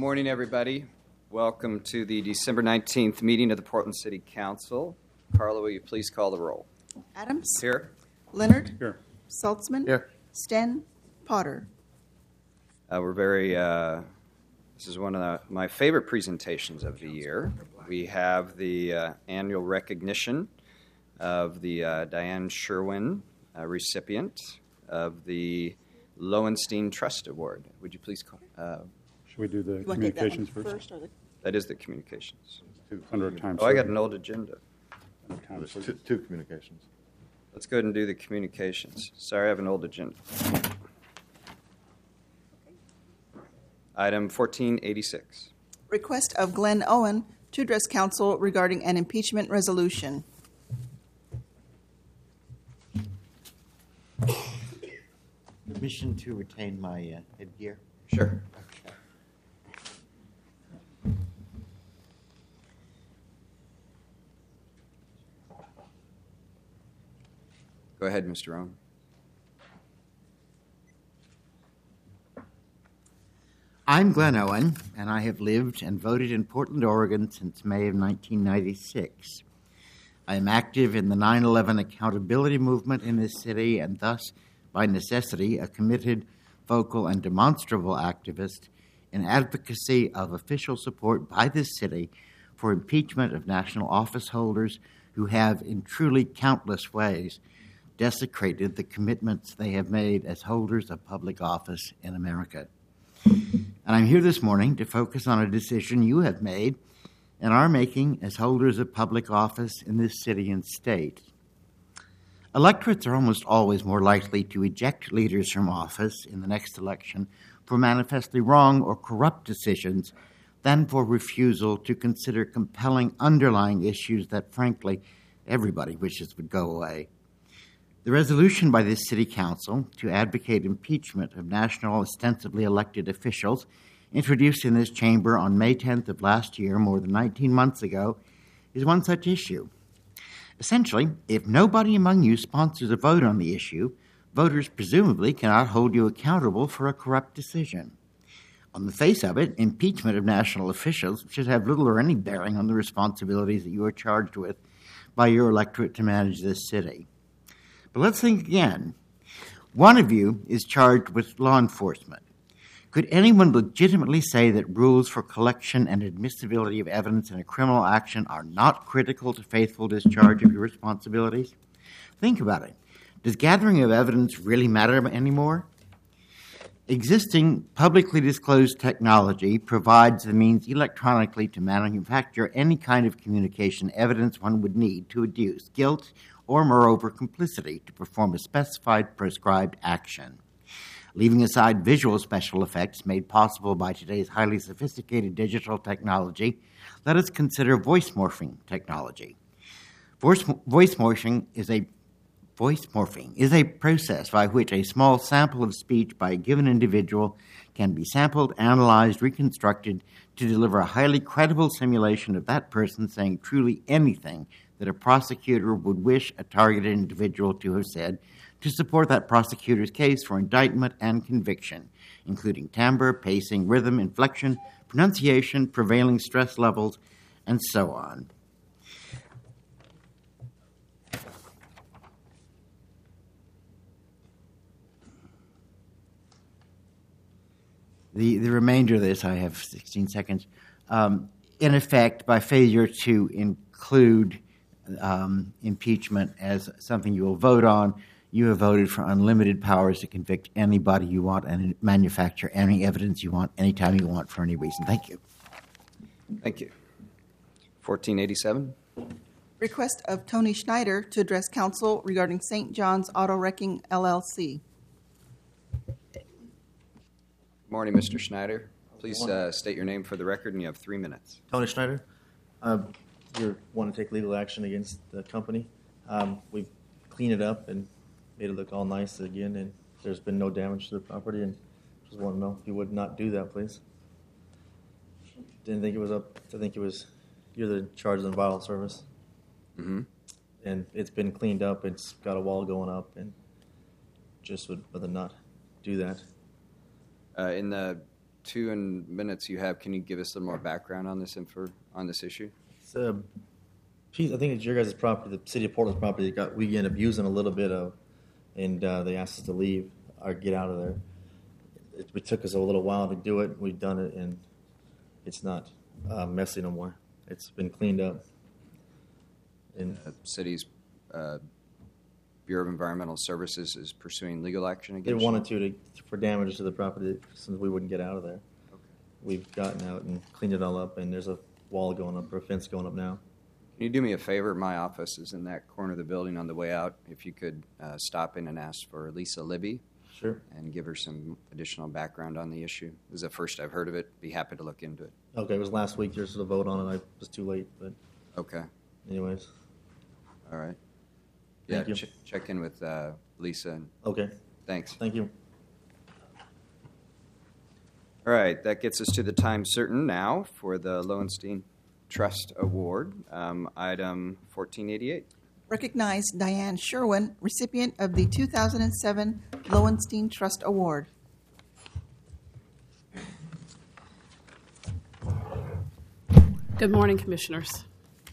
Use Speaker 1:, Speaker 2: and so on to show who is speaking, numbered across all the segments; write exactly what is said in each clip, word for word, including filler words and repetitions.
Speaker 1: morning, everybody. Welcome to the December nineteenth meeting of the Portland City Council. Carla, will you please call the roll?
Speaker 2: Adams.
Speaker 1: Here.
Speaker 2: Leonard.
Speaker 3: Here.
Speaker 2: Saltzman.
Speaker 3: Here.
Speaker 2: Sten. Potter.
Speaker 1: Uh, we're very, uh, this is one of the, my favorite presentations of the year. We have the uh, annual recognition of the uh, Diane Sherwin uh, recipient of the Lowenstein Trust Award. Would you please call? Uh,
Speaker 3: Should we do the
Speaker 2: You want to take that
Speaker 3: communications
Speaker 2: one
Speaker 3: first?
Speaker 2: first or the...
Speaker 1: that is the communications.
Speaker 3: Under a time
Speaker 1: Oh, I got
Speaker 3: certain-
Speaker 1: an old agenda.
Speaker 3: under time
Speaker 4: There's
Speaker 3: certain.
Speaker 4: two, two communications.
Speaker 1: Let's go ahead and do the communications. Sorry, I have an old agenda. Item fourteen eighty-six.
Speaker 2: Request of Glenn Owen to address council regarding an impeachment resolution.
Speaker 5: Permission to retain my uh, headgear?
Speaker 1: Sure.
Speaker 5: Okay.
Speaker 1: Go ahead, Mister Owen.
Speaker 5: I'm Glenn Owen, and I have lived and voted in Portland, Oregon since May of nineteen ninety-six. I am active in the nine eleven accountability movement in this city and thus, by necessity, a committed, vocal, and demonstrable activist in advocacy of official support by this city for impeachment of national office holders who have, in truly countless ways, desecrated the commitments they have made as holders of public office in America. And I'm here this morning to focus on a decision you have made and are making as holders of public office in this city and state. Electorates are almost always more likely to eject leaders from office in the next election for manifestly wrong or corrupt decisions than for refusal to consider compelling underlying issues that, frankly, everybody wishes would go away. The resolution by this city council to advocate impeachment of national ostensibly elected officials, introduced in this chamber on May tenth of last year, more than nineteen months ago, is one such issue. Essentially, if nobody among you sponsors a vote on the issue, voters presumably cannot hold you accountable for a corrupt decision. On the face of it, impeachment of national officials should have little or any bearing on the responsibilities that you are charged with by your electorate to manage this city. But let's think again. One of you is charged with law enforcement. Could anyone legitimately say that rules for collection and admissibility of evidence in a criminal action are not critical to faithful discharge of your responsibilities? Think about it. Does gathering of evidence really matter anymore? Existing publicly disclosed technology provides the means electronically to manufacture any kind of communication evidence one would need to adduce guilt or, moreover, complicity to perform a specified prescribed action. Leaving aside visual special effects made possible by today's highly sophisticated digital technology, let us consider voice morphing technology. Voice, voice morphing is a Voice morphing is a process by which a small sample of speech by a given individual can be sampled, analyzed, reconstructed to deliver a highly credible simulation of that person saying truly anything that a prosecutor would wish a targeted individual to have said to support that prosecutor's case for indictment and conviction, including timbre, pacing, rhythm, inflection, pronunciation, prevailing stress levels, and so on. The, the remainder of this, I have sixteen seconds. Um, in effect, by failure to include um, impeachment as something you will vote on, you have voted for unlimited powers to convict anybody you want and manufacture any evidence you want, anytime you want, for any reason. Thank you.
Speaker 1: Thank you. fourteen eighty-seven.
Speaker 2: Request of Tony Schneider to address council regarding Saint John's Auto Wrecking, L L C.
Speaker 1: Morning, Mister Schneider. Please uh, state your name for the record, and you have three minutes.
Speaker 6: Tony Schneider. Uh, we want to take legal action against the company. Um, we've cleaned it up and made it look all nice again, and there's been no damage to the property. And just want to know if you would not do that, please. Didn't think it was up. I think it was you're the charge of the vital service.
Speaker 1: Mm-hmm.
Speaker 6: And it's been cleaned up. It's got a wall going up, and just would rather not do that.
Speaker 1: Uh, in the two and minutes you have, can you give us a little more background on this info, on this issue?
Speaker 6: It's a piece, I think it's your guys' property, the city of Portland's property. That got, we ended up using a little bit of, and uh, they asked us to leave or get out of there. It, it took us a little while to do it. We've done it, and it's not uh, messy no more. It's been cleaned up. And
Speaker 1: The city's uh, Bureau of Environmental Services is pursuing legal action
Speaker 6: they
Speaker 1: against you?
Speaker 6: wanted to, to for damages to the property since we wouldn't get out of there.
Speaker 1: Okay.
Speaker 6: We've gotten out and cleaned it all up, and there's a wall going up or a fence going up now.
Speaker 1: Can you do me a favor? My office is in that corner of the building on the way out. If you could uh, stop in and ask for Lisa Libby
Speaker 6: Sure.
Speaker 1: and give her some additional background on the issue. This is the first I've heard of it. Be happy to look into it.
Speaker 6: Okay, it was last week. There's a vote on it. I was too late, but
Speaker 1: Okay.
Speaker 6: anyways.
Speaker 1: All right. Yeah,
Speaker 6: Thank you.
Speaker 1: ch- check in with uh, Lisa. And
Speaker 6: Okay,
Speaker 1: thanks.
Speaker 6: thank you.
Speaker 1: All right, that gets us to the time certain now for the Lowenstein Trust Award, um, item fourteen eighty-eight.
Speaker 2: Recognize Diane Sherwin, recipient of the two thousand seven Lowenstein Trust Award.
Speaker 4: Good morning, Commissioners.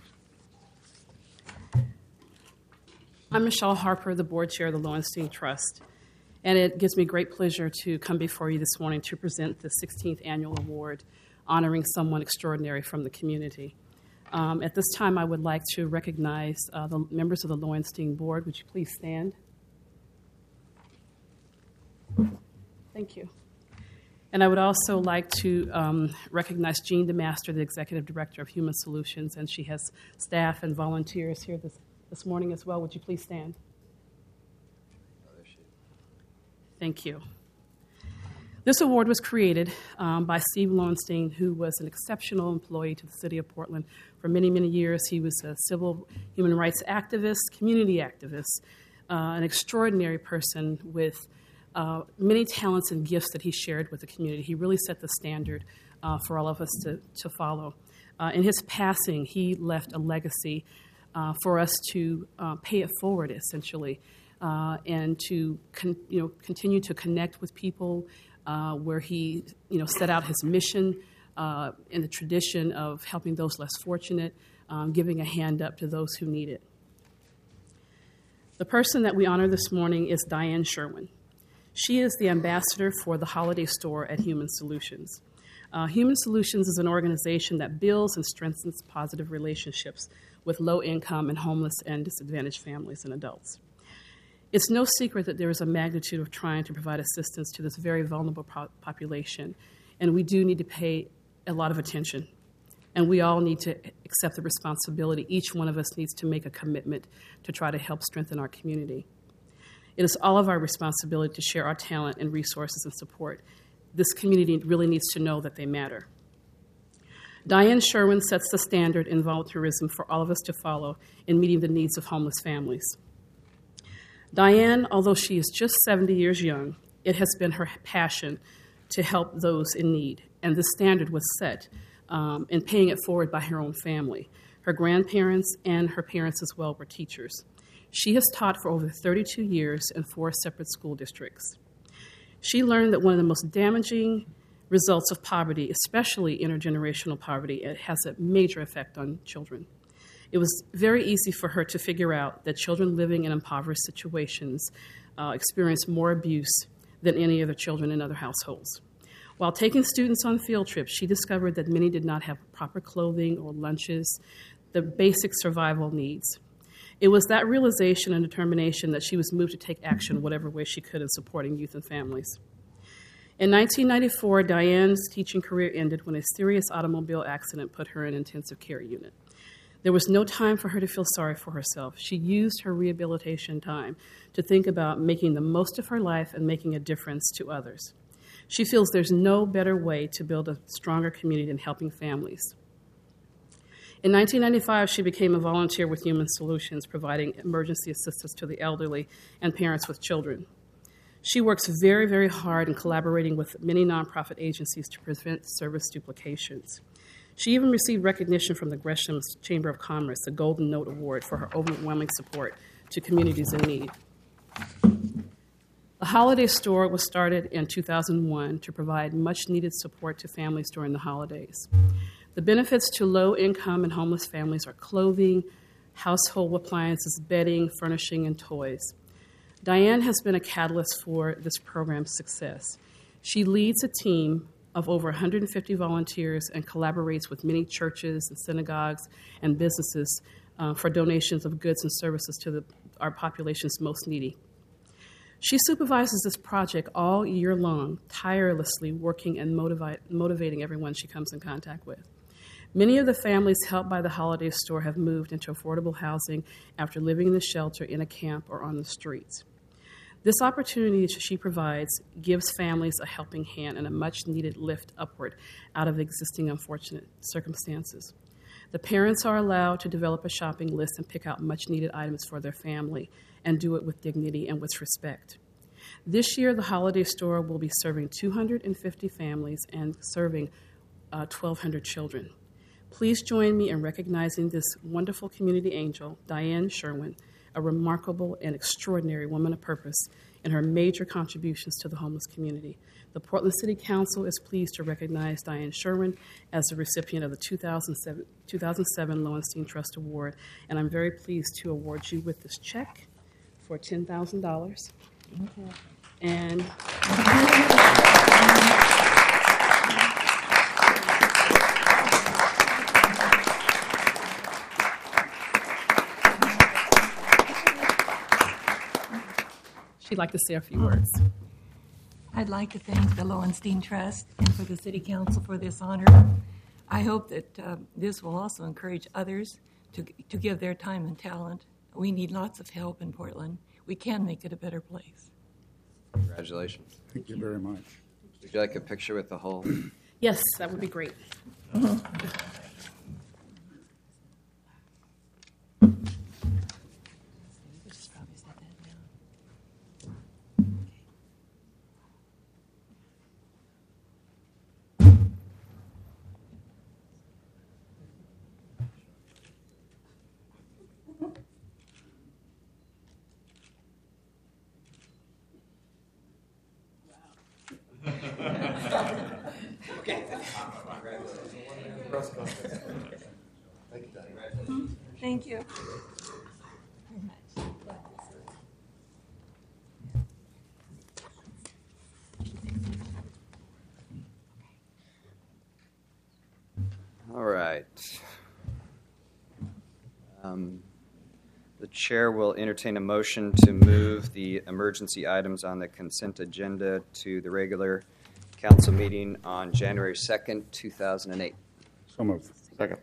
Speaker 4: I'm Michelle Harper, the Board Chair of the Lowenstein Trust, and it gives me great pleasure to come before you this morning to present the sixteenth Annual Award, honoring someone extraordinary from the community. Um, at this time, I would like to recognize uh, the members of the Lowenstein Board. Would you please stand? Thank you. And I would also like to um, recognize Jean DeMaster, the Executive Director of Human Solutions, and she has staff and volunteers here this, this morning as well. Would you please stand? Thank you. This award was created um, by Steve Lowenstein, who was an exceptional employee to the City of Portland for many, many years. He was a civil human rights activist, community activist, uh, an extraordinary person with uh, many talents and gifts that he shared with the community. He really set the standard uh, for all of us to, to follow. Uh, in his passing, he left a legacy uh, for us to uh, pay it forward, essentially, uh, and to con- you know, continue to connect with people, Uh, where he, you know, set out his mission uh, in the tradition of helping those less fortunate, um, giving a hand up to those who need it. The person that we honor this morning is Diane Sherwin. She is the ambassador for the Holiday Store at Human Solutions. Uh, Human Solutions is an organization that builds and strengthens positive relationships with low-income and homeless and disadvantaged families and adults. It's no secret that there is a magnitude of trying to provide assistance to this very vulnerable po- population, and we do need to pay a lot of attention. And we all need to accept the responsibility. Each one of us needs to make a commitment to try to help strengthen our community. It is all of our responsibility to share our talent and resources and support. This community really needs to know that they matter. Diane Sherwin sets the standard in volunteerism for all of us to follow in meeting the needs of homeless families. Diane, although she is just seventy years young, it has been her passion to help those in need, and the standard was set um, in paying it forward by her own family. Her grandparents and her parents as well were teachers. She has taught for over thirty-two years in four separate school districts. She learned that one of the most damaging results of poverty, especially intergenerational poverty, it has a major effect on children. It was very easy for her to figure out that children living in impoverished situations uh, experience more abuse than any other children in other households. While taking students on field trips, she discovered that many did not have proper clothing or lunches, the basic survival needs. It was that realization and determination that she was moved to take action whatever way she could in supporting youth and families. In nineteen ninety-four, Diane's teaching career ended when a serious automobile accident put her in an intensive care unit. There was no time for her to feel sorry for herself. She used her rehabilitation time to think about making the most of her life and making a difference to others. She feels there's no better way to build a stronger community than helping families. In nineteen ninety-five, she became a volunteer with Human Solutions, providing emergency assistance to the elderly and parents with children. She works very, very hard in collaborating with many nonprofit agencies to prevent service duplications. She even received recognition from the Gresham Chamber of Commerce, the Golden Note Award, for her overwhelming support to communities in need. The Holiday Store was started in two thousand one to provide much-needed support to families during the holidays. The benefits to low-income and homeless families are clothing, household appliances, bedding, furnishing, and toys. Diane has been a catalyst for this program's success. She leads a team of over one hundred fifty volunteers and collaborates with many churches and synagogues and businesses uh, for donations of goods and services to the, our population's most needy. She supervises this project all year long, tirelessly working and motivate, motivating everyone she comes in contact with. Many of the families helped by the Holiday Store have moved into affordable housing after living in a shelter, in a camp, or on the streets. This opportunity she provides gives families a helping hand and a much-needed lift upward out of existing unfortunate circumstances. The parents are allowed to develop a shopping list and pick out much-needed items for their family and do it with dignity and with respect. This year, the Holiday Store will be serving two hundred fifty families and serving uh, twelve hundred children. Please join me in recognizing this wonderful community angel, Diane Sherwin, a remarkable and extraordinary woman of purpose in her major contributions to the homeless community. The Portland City Council is pleased to recognize Diane Sherwin as the recipient of the two thousand seven, two thousand seven Lowenstein Trust Award, and I'm very pleased to award you with this check for ten thousand dollars. And she'd like to say a few words.
Speaker 7: I'd like to thank the Lowenstein Trust and for the City Council for this honor. I hope that uh, this will also encourage others to, to give their time and talent. We need lots of help in Portland. We can make it a better place.
Speaker 1: Congratulations.
Speaker 3: Thank you very much.
Speaker 1: Would you like a picture with the whole?
Speaker 4: Yes, that would be great.
Speaker 7: Thank you.
Speaker 1: All right. Um, the chair will entertain a motion to move the emergency items on the consent agenda to the regular council meeting on January second, two thousand eight.
Speaker 3: So moved. Second.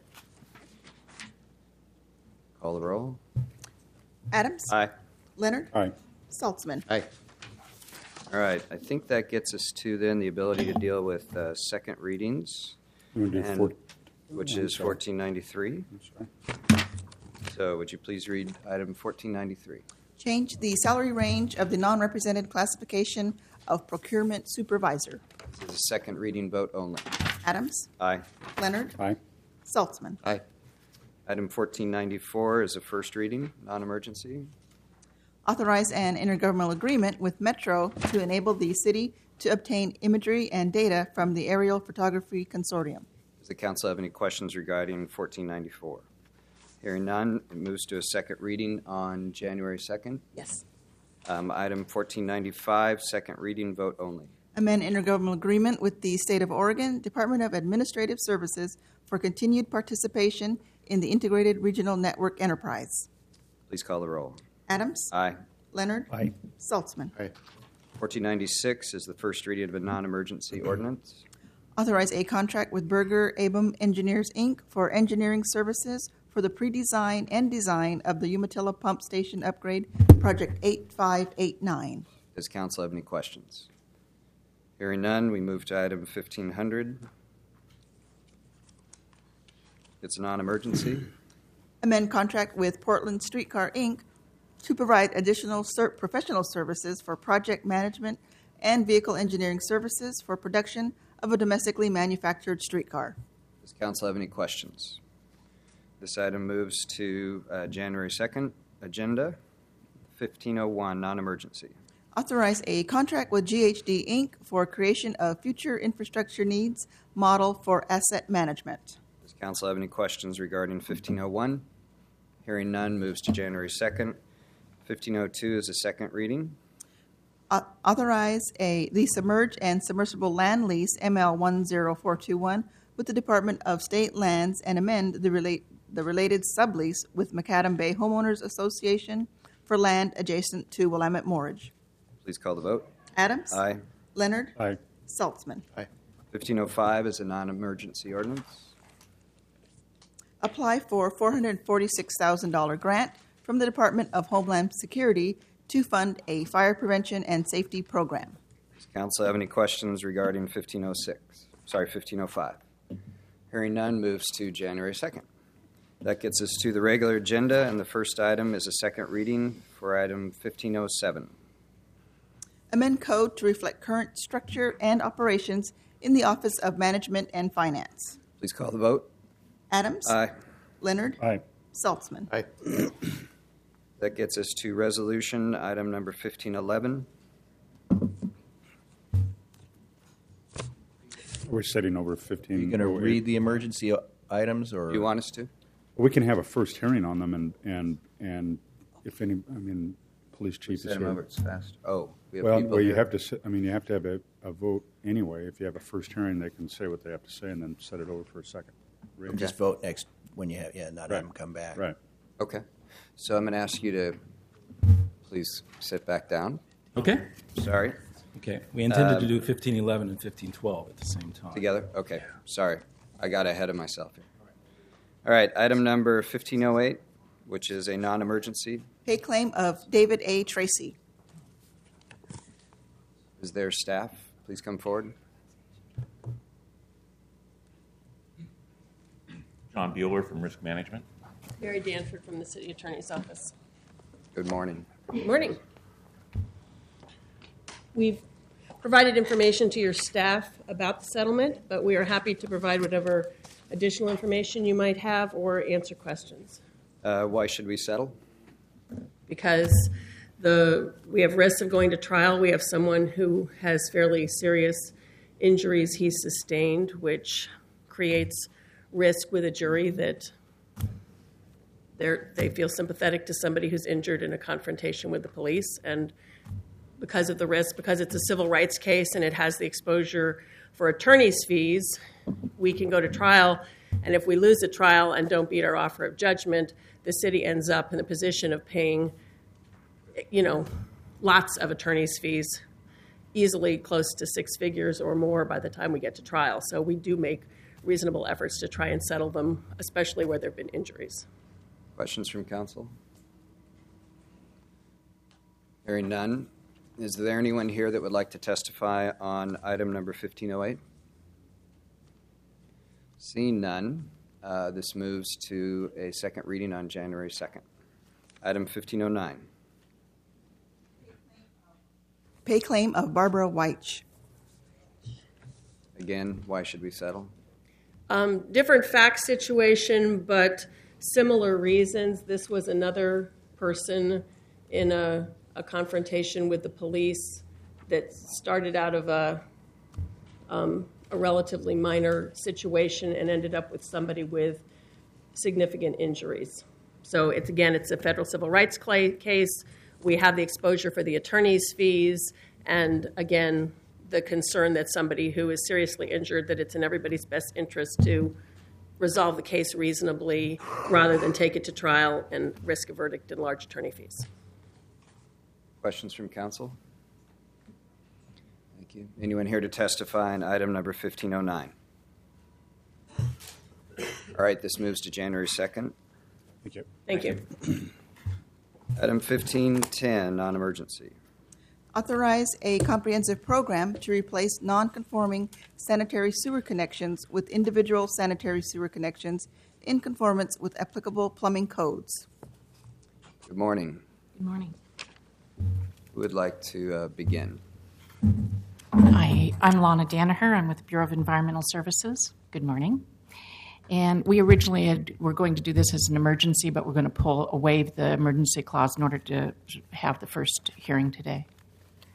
Speaker 1: Call the roll.
Speaker 2: Adams?
Speaker 1: Aye.
Speaker 2: Leonard?
Speaker 3: Aye.
Speaker 2: Saltzman?
Speaker 1: Aye. All right. I think that gets us to then the ability to deal with uh, second readings,
Speaker 3: You want to do
Speaker 1: And-
Speaker 3: four?
Speaker 1: which
Speaker 3: I'm
Speaker 1: is
Speaker 3: sorry.
Speaker 1: fourteen ninety-three.
Speaker 3: I'm sorry.
Speaker 1: So would you please read item fourteen ninety-three?
Speaker 2: Change the salary range of the non-represented classification of procurement supervisor.
Speaker 1: This is a second reading vote only.
Speaker 2: Adams?
Speaker 1: Aye.
Speaker 2: Leonard?
Speaker 3: Aye.
Speaker 2: Saltzman?
Speaker 1: Aye. Item fourteen ninety-four is a first reading, non-emergency.
Speaker 2: Authorize an intergovernmental agreement with Metro to enable the city to obtain imagery and data from the Aerial Photography Consortium.
Speaker 1: Does the council have any questions regarding fourteen ninety-four? Hearing none, it moves to a second reading on January second.
Speaker 2: Yes.
Speaker 1: Um, item fourteen ninety-five, second reading, vote only.
Speaker 2: Amend intergovernmental agreement with the State of Oregon Department of Administrative Services for continued participation in the Integrated Regional Network Enterprise.
Speaker 1: Please call the roll.
Speaker 2: Adams?
Speaker 1: Aye.
Speaker 2: Leonard?
Speaker 3: Aye.
Speaker 2: Saltzman?
Speaker 3: Aye.
Speaker 1: fourteen ninety-six is the first reading of a non-emergency ordinance.
Speaker 2: Authorize a contract with Berger Abum Engineers, Incorporated for engineering services for the pre-design and design of the Umatilla Pump Station Upgrade, Project eight five eight nine.
Speaker 1: Does council have any questions? Hearing none, we move to item fifteen hundred. It's a non-emergency.
Speaker 2: Amend contract with Portland Streetcar, Incorporated to provide additional ser- professional services for project management and vehicle engineering services for production of a domestically manufactured streetcar.
Speaker 1: Does council have any questions? This item moves to uh, January second agenda, fifteen oh one, non-emergency.
Speaker 2: Authorize a contract with G H D Incorporated for creation of future infrastructure needs model for asset management.
Speaker 1: Does council have any questions regarding fifteen oh one? Hearing none, moves to January second. fifteen oh two is a second reading.
Speaker 2: Au- Authorize a the submerged and submersible land lease M L one zero four two one with the Department of State Lands and amend the relate the related sublease with Macadam Bay Homeowners Association for land adjacent to Willamette Mortgage.
Speaker 1: Please call the vote.
Speaker 2: Adams.
Speaker 1: Aye.
Speaker 2: Leonard.
Speaker 3: Aye.
Speaker 2: Saltzman.
Speaker 1: fifteen oh five is a non-emergency ordinance.
Speaker 2: Apply for four hundred forty-six thousand dollars grant from the Department of Homeland Security to fund a fire prevention and safety program.
Speaker 1: Does council have any questions regarding fifteen oh six? Sorry, fifteen oh five. Hearing none, moves to January second. That gets us to the regular agenda, and the first item is a second reading for item fifteen oh seven.
Speaker 2: Amend code to reflect current structure and operations in the Office of Management and Finance.
Speaker 1: Please call the vote.
Speaker 2: Adams.
Speaker 1: Aye.
Speaker 2: Leonard.
Speaker 3: Aye.
Speaker 2: Saltzman.
Speaker 5: Aye.
Speaker 1: That gets us to resolution item number fifteen eleven.
Speaker 3: We're setting over fifteen.
Speaker 8: Are you going to read the emergency o- items, or
Speaker 1: Do you want us to?
Speaker 3: We can have a first hearing on them, and, and, and if any, I mean, police chief is
Speaker 1: Set 'em
Speaker 3: here.
Speaker 1: over, it's fast. Oh, we have
Speaker 3: Well,
Speaker 1: people
Speaker 3: well, you
Speaker 1: here.
Speaker 3: have to, s- I mean, you have to have a, a vote anyway. If you have a first hearing, they can say what they have to say and then set it over for a second. reading.
Speaker 8: just vote next when you have, yeah, not have them come back?
Speaker 3: Right.
Speaker 1: Okay. So I'm going to ask you to please sit back down.
Speaker 9: Okay.
Speaker 1: Sorry.
Speaker 9: Okay. We intended
Speaker 1: Um,
Speaker 9: to do fifteen eleven and fifteen twelve at the same time.
Speaker 1: Together? Okay. Sorry. I got ahead of myself here. All right. Item number fifteen oh eight, which is a non-emergency.
Speaker 2: Pay claim of David A. Tracy.
Speaker 1: Is there staff? Please come forward.
Speaker 10: John Bueller from Risk Management.
Speaker 11: Mary Danford from the City Attorney's Office.
Speaker 1: Good morning.
Speaker 11: Good morning. We've provided information to your staff about the settlement, but we are happy to provide whatever additional information you might have or answer questions.
Speaker 1: Uh, why should we settle?
Speaker 11: Because the we have risks of going to trial. We have someone who has fairly serious injuries he's sustained, which creates risk with a jury that they're, they feel sympathetic to somebody who's injured in a confrontation with the police. And because of the risk, because it's a civil rights case and it has the exposure for attorney's fees, we can go to trial. And if we lose a trial and don't beat our offer of judgment, the city ends up in the position of paying, you know, lots of attorney's fees, easily close to six figures or more by the time we get to trial. So we do make reasonable efforts to try and settle them, especially where there have been injuries.
Speaker 1: Questions from council? Hearing none. Is there anyone here that would like to testify on item number fifteen oh eight? Seeing none, uh, this moves to a second reading on January second. Item fifteen oh nine.
Speaker 2: Pay claim of Barbara White.
Speaker 1: Again, why should we settle?
Speaker 11: Um, different fact situation, but similar reasons. This was another person in a, a confrontation with the police that started out of a, um, a relatively minor situation and ended up with somebody with significant injuries. So it's again, it's a federal civil rights cla- case. We have the exposure for the attorney's fees, and again, the concern that somebody who is seriously injured, that it's in everybody's best interest to resolve the case reasonably rather than take it to trial and risk a verdict and large attorney fees.
Speaker 1: Questions from council? Thank you. Anyone here to testify on item number fifteen oh nine? All right, this moves to January second.
Speaker 3: Thank you.
Speaker 11: Thank you.
Speaker 1: Item fifteen ten, non-emergency.
Speaker 2: Authorize a comprehensive program to replace non-conforming sanitary sewer connections with individual sanitary sewer connections in conformance with applicable plumbing codes.
Speaker 1: Good morning.
Speaker 12: Good morning.
Speaker 1: Who would like to uh, begin?
Speaker 12: Hi, I'm Lana Danaher. I'm with the Bureau of Environmental Services. Good morning. And we originally had, were going to do this as an emergency, but we're going to pull away the emergency clause in order to have the first hearing today.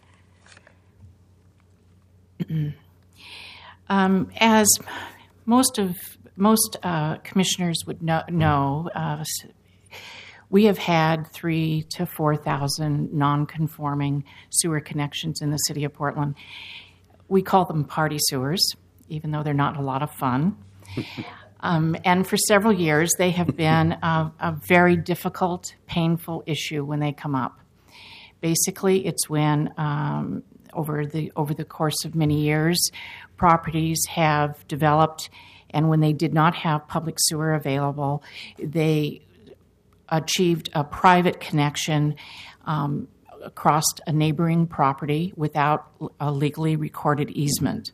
Speaker 12: Um, as most of most uh, commissioners would know, know uh, we have had three to four thousand non-conforming sewer connections in the city of Portland. We call them party sewers, even though they're not a lot of fun. um, and for several years, they have been a, a very difficult, painful issue when they come up. Basically, it's when um, over the over the course of many years, properties have developed, and when they did not have public sewer available, they achieved a private connection um, across a neighboring property without a legally recorded easement.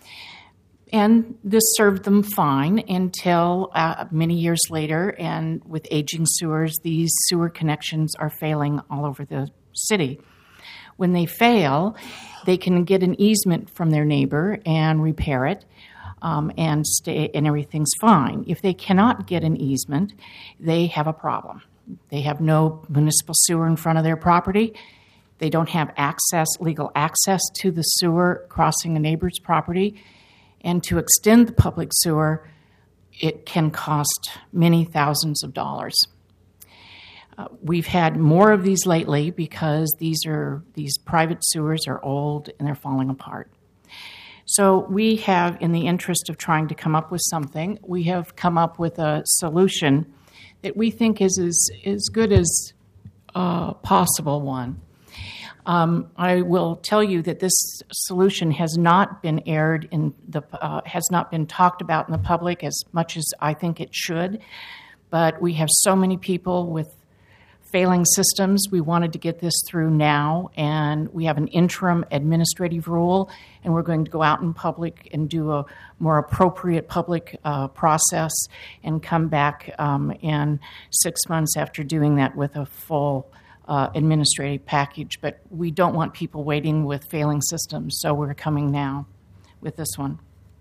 Speaker 12: And this served them fine until uh, many years later, and with aging sewers, these sewer connections are failing all over the city. When they fail, they can get an easement from their neighbor and repair it, um, and stay, and everything's fine. If they cannot get an easement, they have a problem. They have no municipal sewer in front of their property. They don't have access, legal access to the sewer crossing a neighbor's property. And to extend the public sewer, it can cost many thousands of dollars. Uh, we've had more of these lately because these are these private sewers are old and they're falling apart. So we have, in the interest of trying to come up with something, we have come up with a solution that we think is as, as good as a possible one. Um, I will tell you that this solution has not been aired in the uh, has not been talked about in the public as much as I think it should. But we have so many people with failing systems. We wanted to get this through now, and we have an interim administrative rule, and we're going to go out in public and do a more appropriate public uh, process and come back um, in six months after doing that with a full uh, administrative package. But we don't want people waiting with failing systems, so we're coming now with this one.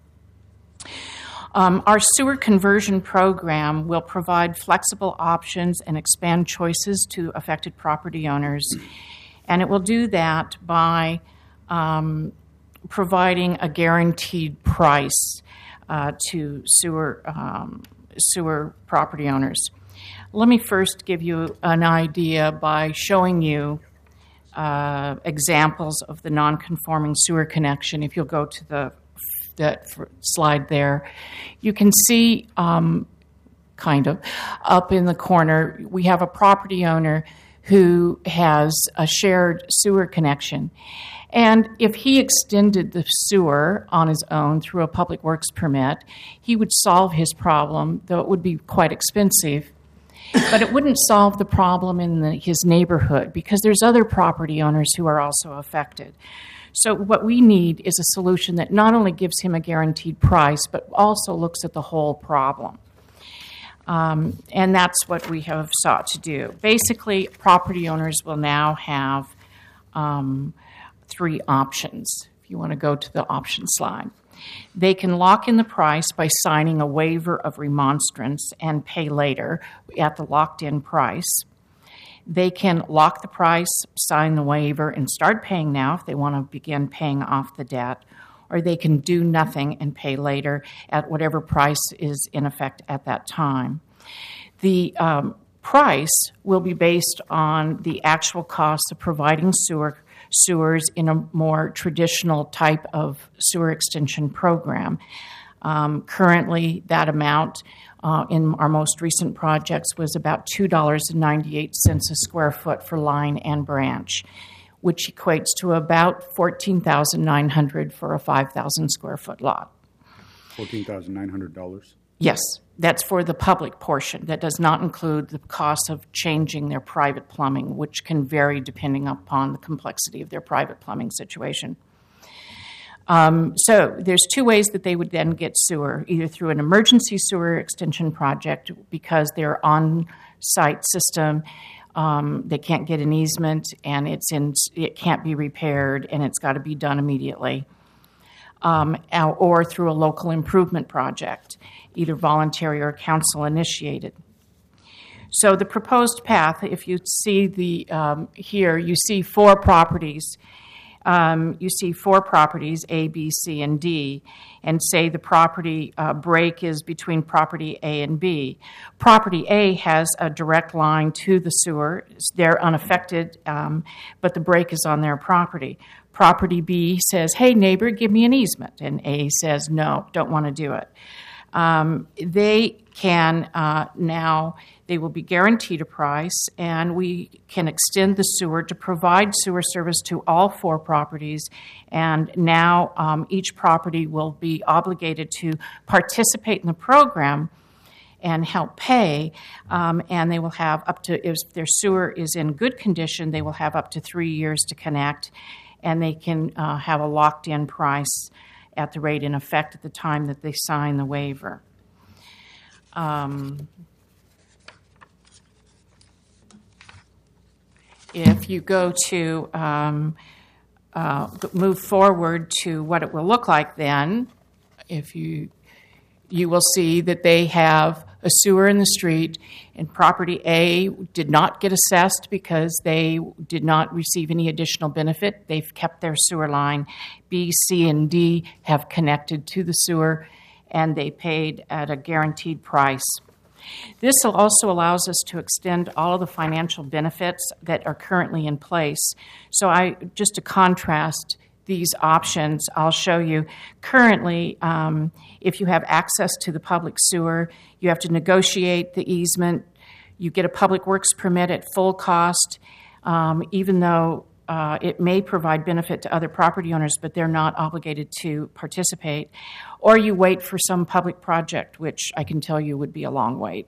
Speaker 12: Um, our sewer conversion program will provide flexible options and expand choices to affected property owners. And it will do that by um, providing a guaranteed price uh, to sewer, um, sewer property owners. Let me first give you an idea by showing you uh, examples of the non-conforming sewer connection. If you'll go to the that slide there, you can see um, kind of up in the corner, we have a property owner who has a shared sewer connection. And if he extended the sewer on his own through a public works permit, he would solve his problem, though it would be quite expensive. But it wouldn't solve the problem in the, his neighborhood, because there's other property owners who are also affected. So what we need is a solution that not only gives him a guaranteed price, but also looks at the whole problem. Um, and that's what we have sought to do. Basically, property owners will now have um, three options. If you want to go to the option slide. They can lock in the price by signing a waiver of remonstrance and pay later at the locked-in price. They can lock the price, sign the waiver, and start paying now if they want to begin paying off the debt, or they can do nothing and pay later at whatever price is in effect at that time. The um, price will be based on the actual cost of providing sewer sewers in a more traditional type of sewer extension program. Um, currently, that amount uh, in our most recent projects was about two dollars and ninety-eight cents a square foot for line and branch, which equates to about fourteen thousand nine hundred dollars for a five thousand square foot lot.
Speaker 3: fourteen thousand nine hundred dollars?
Speaker 12: Yes, that's for the public portion. That does not include the cost of changing their private plumbing, which can vary depending upon the complexity of their private plumbing situation. Um, so there's two ways that they would then get sewer, either through an emergency sewer extension project because they're on-site system, um, they can't get an easement, and it's in, it can't be repaired, and it's got to be done immediately. Um, or through a local improvement project, either voluntary or council-initiated. So the proposed path, if you see the um, here, you see four properties. um, you see four properties, A, B, C, and D, and say the property uh, break is between property A and B. Property A has a direct line to the sewer. They're unaffected, um, but the break is on their property. Property B says, hey, neighbor, give me an easement. And A says, no, don't want to do it. Um, they can uh, now, they will be guaranteed a price, and we can extend the sewer to provide sewer service to all four properties. And now um, each property will be obligated to participate in the program and help pay, um, and they will have up to, if their sewer is in good condition, they will have up to three years to connect, and they can uh, have a locked-in price at the rate in effect at the time that they sign the waiver. Um, if you go to um, uh, move forward to what it will look like then, if you you will see that they have a sewer in the street, and property A did not get assessed because they did not receive any additional benefit. They've kept their sewer line. B, C, and D have connected to the sewer, and they paid at a guaranteed price. This also allows us to extend all of the financial benefits that are currently in place. So I, just to contrast these options, I'll show you. Currently, um, if you have access to the public sewer, you have to negotiate the easement. You get a public works permit at full cost, um, even though uh, it may provide benefit to other property owners, but they're not obligated to participate. Or you wait for some public project, which I can tell you would be a long wait.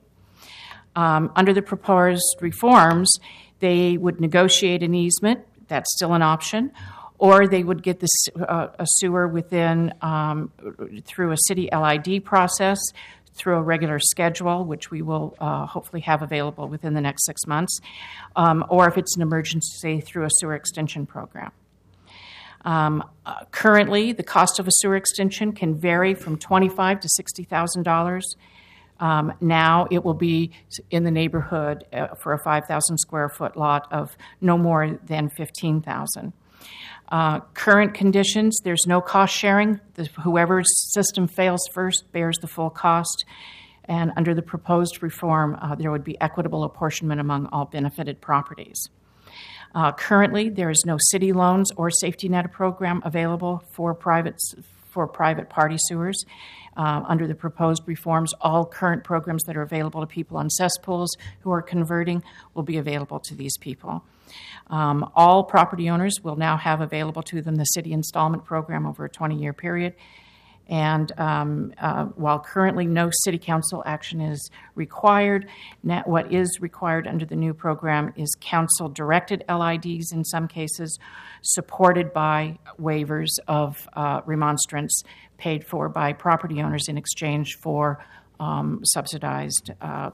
Speaker 12: Um, under the proposed reforms, they would negotiate an easement. That's still an option. Or they would get this, uh, a sewer within um, through a city L I D process, through a regular schedule, which we will uh, hopefully have available within the next six months, um, or if it's an emergency, through a sewer extension program. Um, uh, currently, the cost of a sewer extension can vary from twenty-five thousand dollars to sixty thousand dollars. Um, now it will be in the neighborhood uh, for a five thousand square foot lot of no more than fifteen thousand dollars. Uh, current conditions, there's no cost sharing. The, whoever's system fails first bears the full cost. And under the proposed reform, uh, there would be equitable apportionment among all benefited properties. Uh, currently, there is no city loans or safety net program available for private, for private party sewers. Uh, under the proposed reforms, all current programs that are available to people on cesspools who are converting will be available to these people. Um, all property owners will now have available to them the city installment program over a twenty-year period. And um, uh, while currently no city council action is required, now what is required under the new program is council-directed L I Ds in some cases, supported by waivers of uh, remonstrance paid for by property owners in exchange for um, subsidized uh,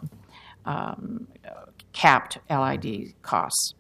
Speaker 12: um, capped L I D costs.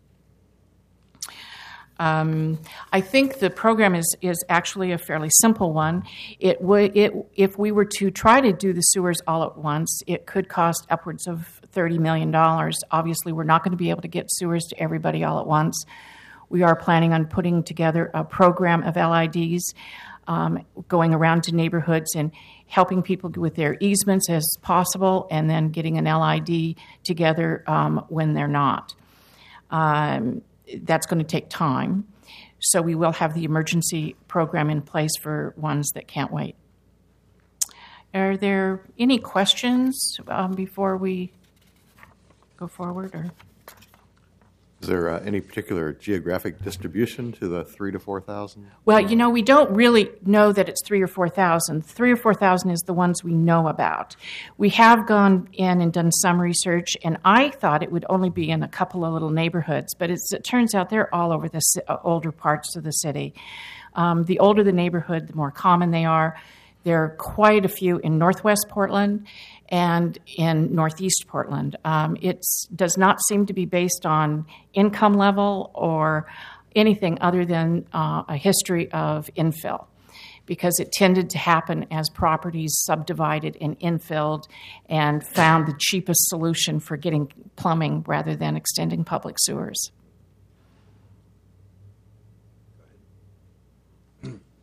Speaker 12: Um, I think the program is, is actually a fairly simple one. It would, it, if we were to try to do the sewers all at once, it could cost upwards of thirty million dollars. Obviously, we're not going to be able to get sewers to everybody all at once. We are planning on putting together a program of L I Ds, um, going around to neighborhoods and helping people with their easements as possible, and then getting an L I D together um, when they're not. Um, That's going to take time. So we will have the emergency program in place for ones that can't wait. Are there any questions um, before we go forward? Or
Speaker 13: Is there uh, any particular geographic distribution to the three to four thousand?
Speaker 12: Well, you know, we don't really know that it's three or four thousand. Three or four thousand is the ones we know about. We have gone in and done some research, and I thought it would only be in a couple of little neighborhoods, but it's, it turns out they're all over the uh, older parts of the city. Um, the older the neighborhood, the more common they are. There are quite a few in Northwest Portland and in Northeast Portland. Um, it does not seem to be based on income level or anything other than uh, a history of infill, because it tended to happen as properties subdivided and infilled and found the cheapest solution for getting plumbing rather than extending public sewers.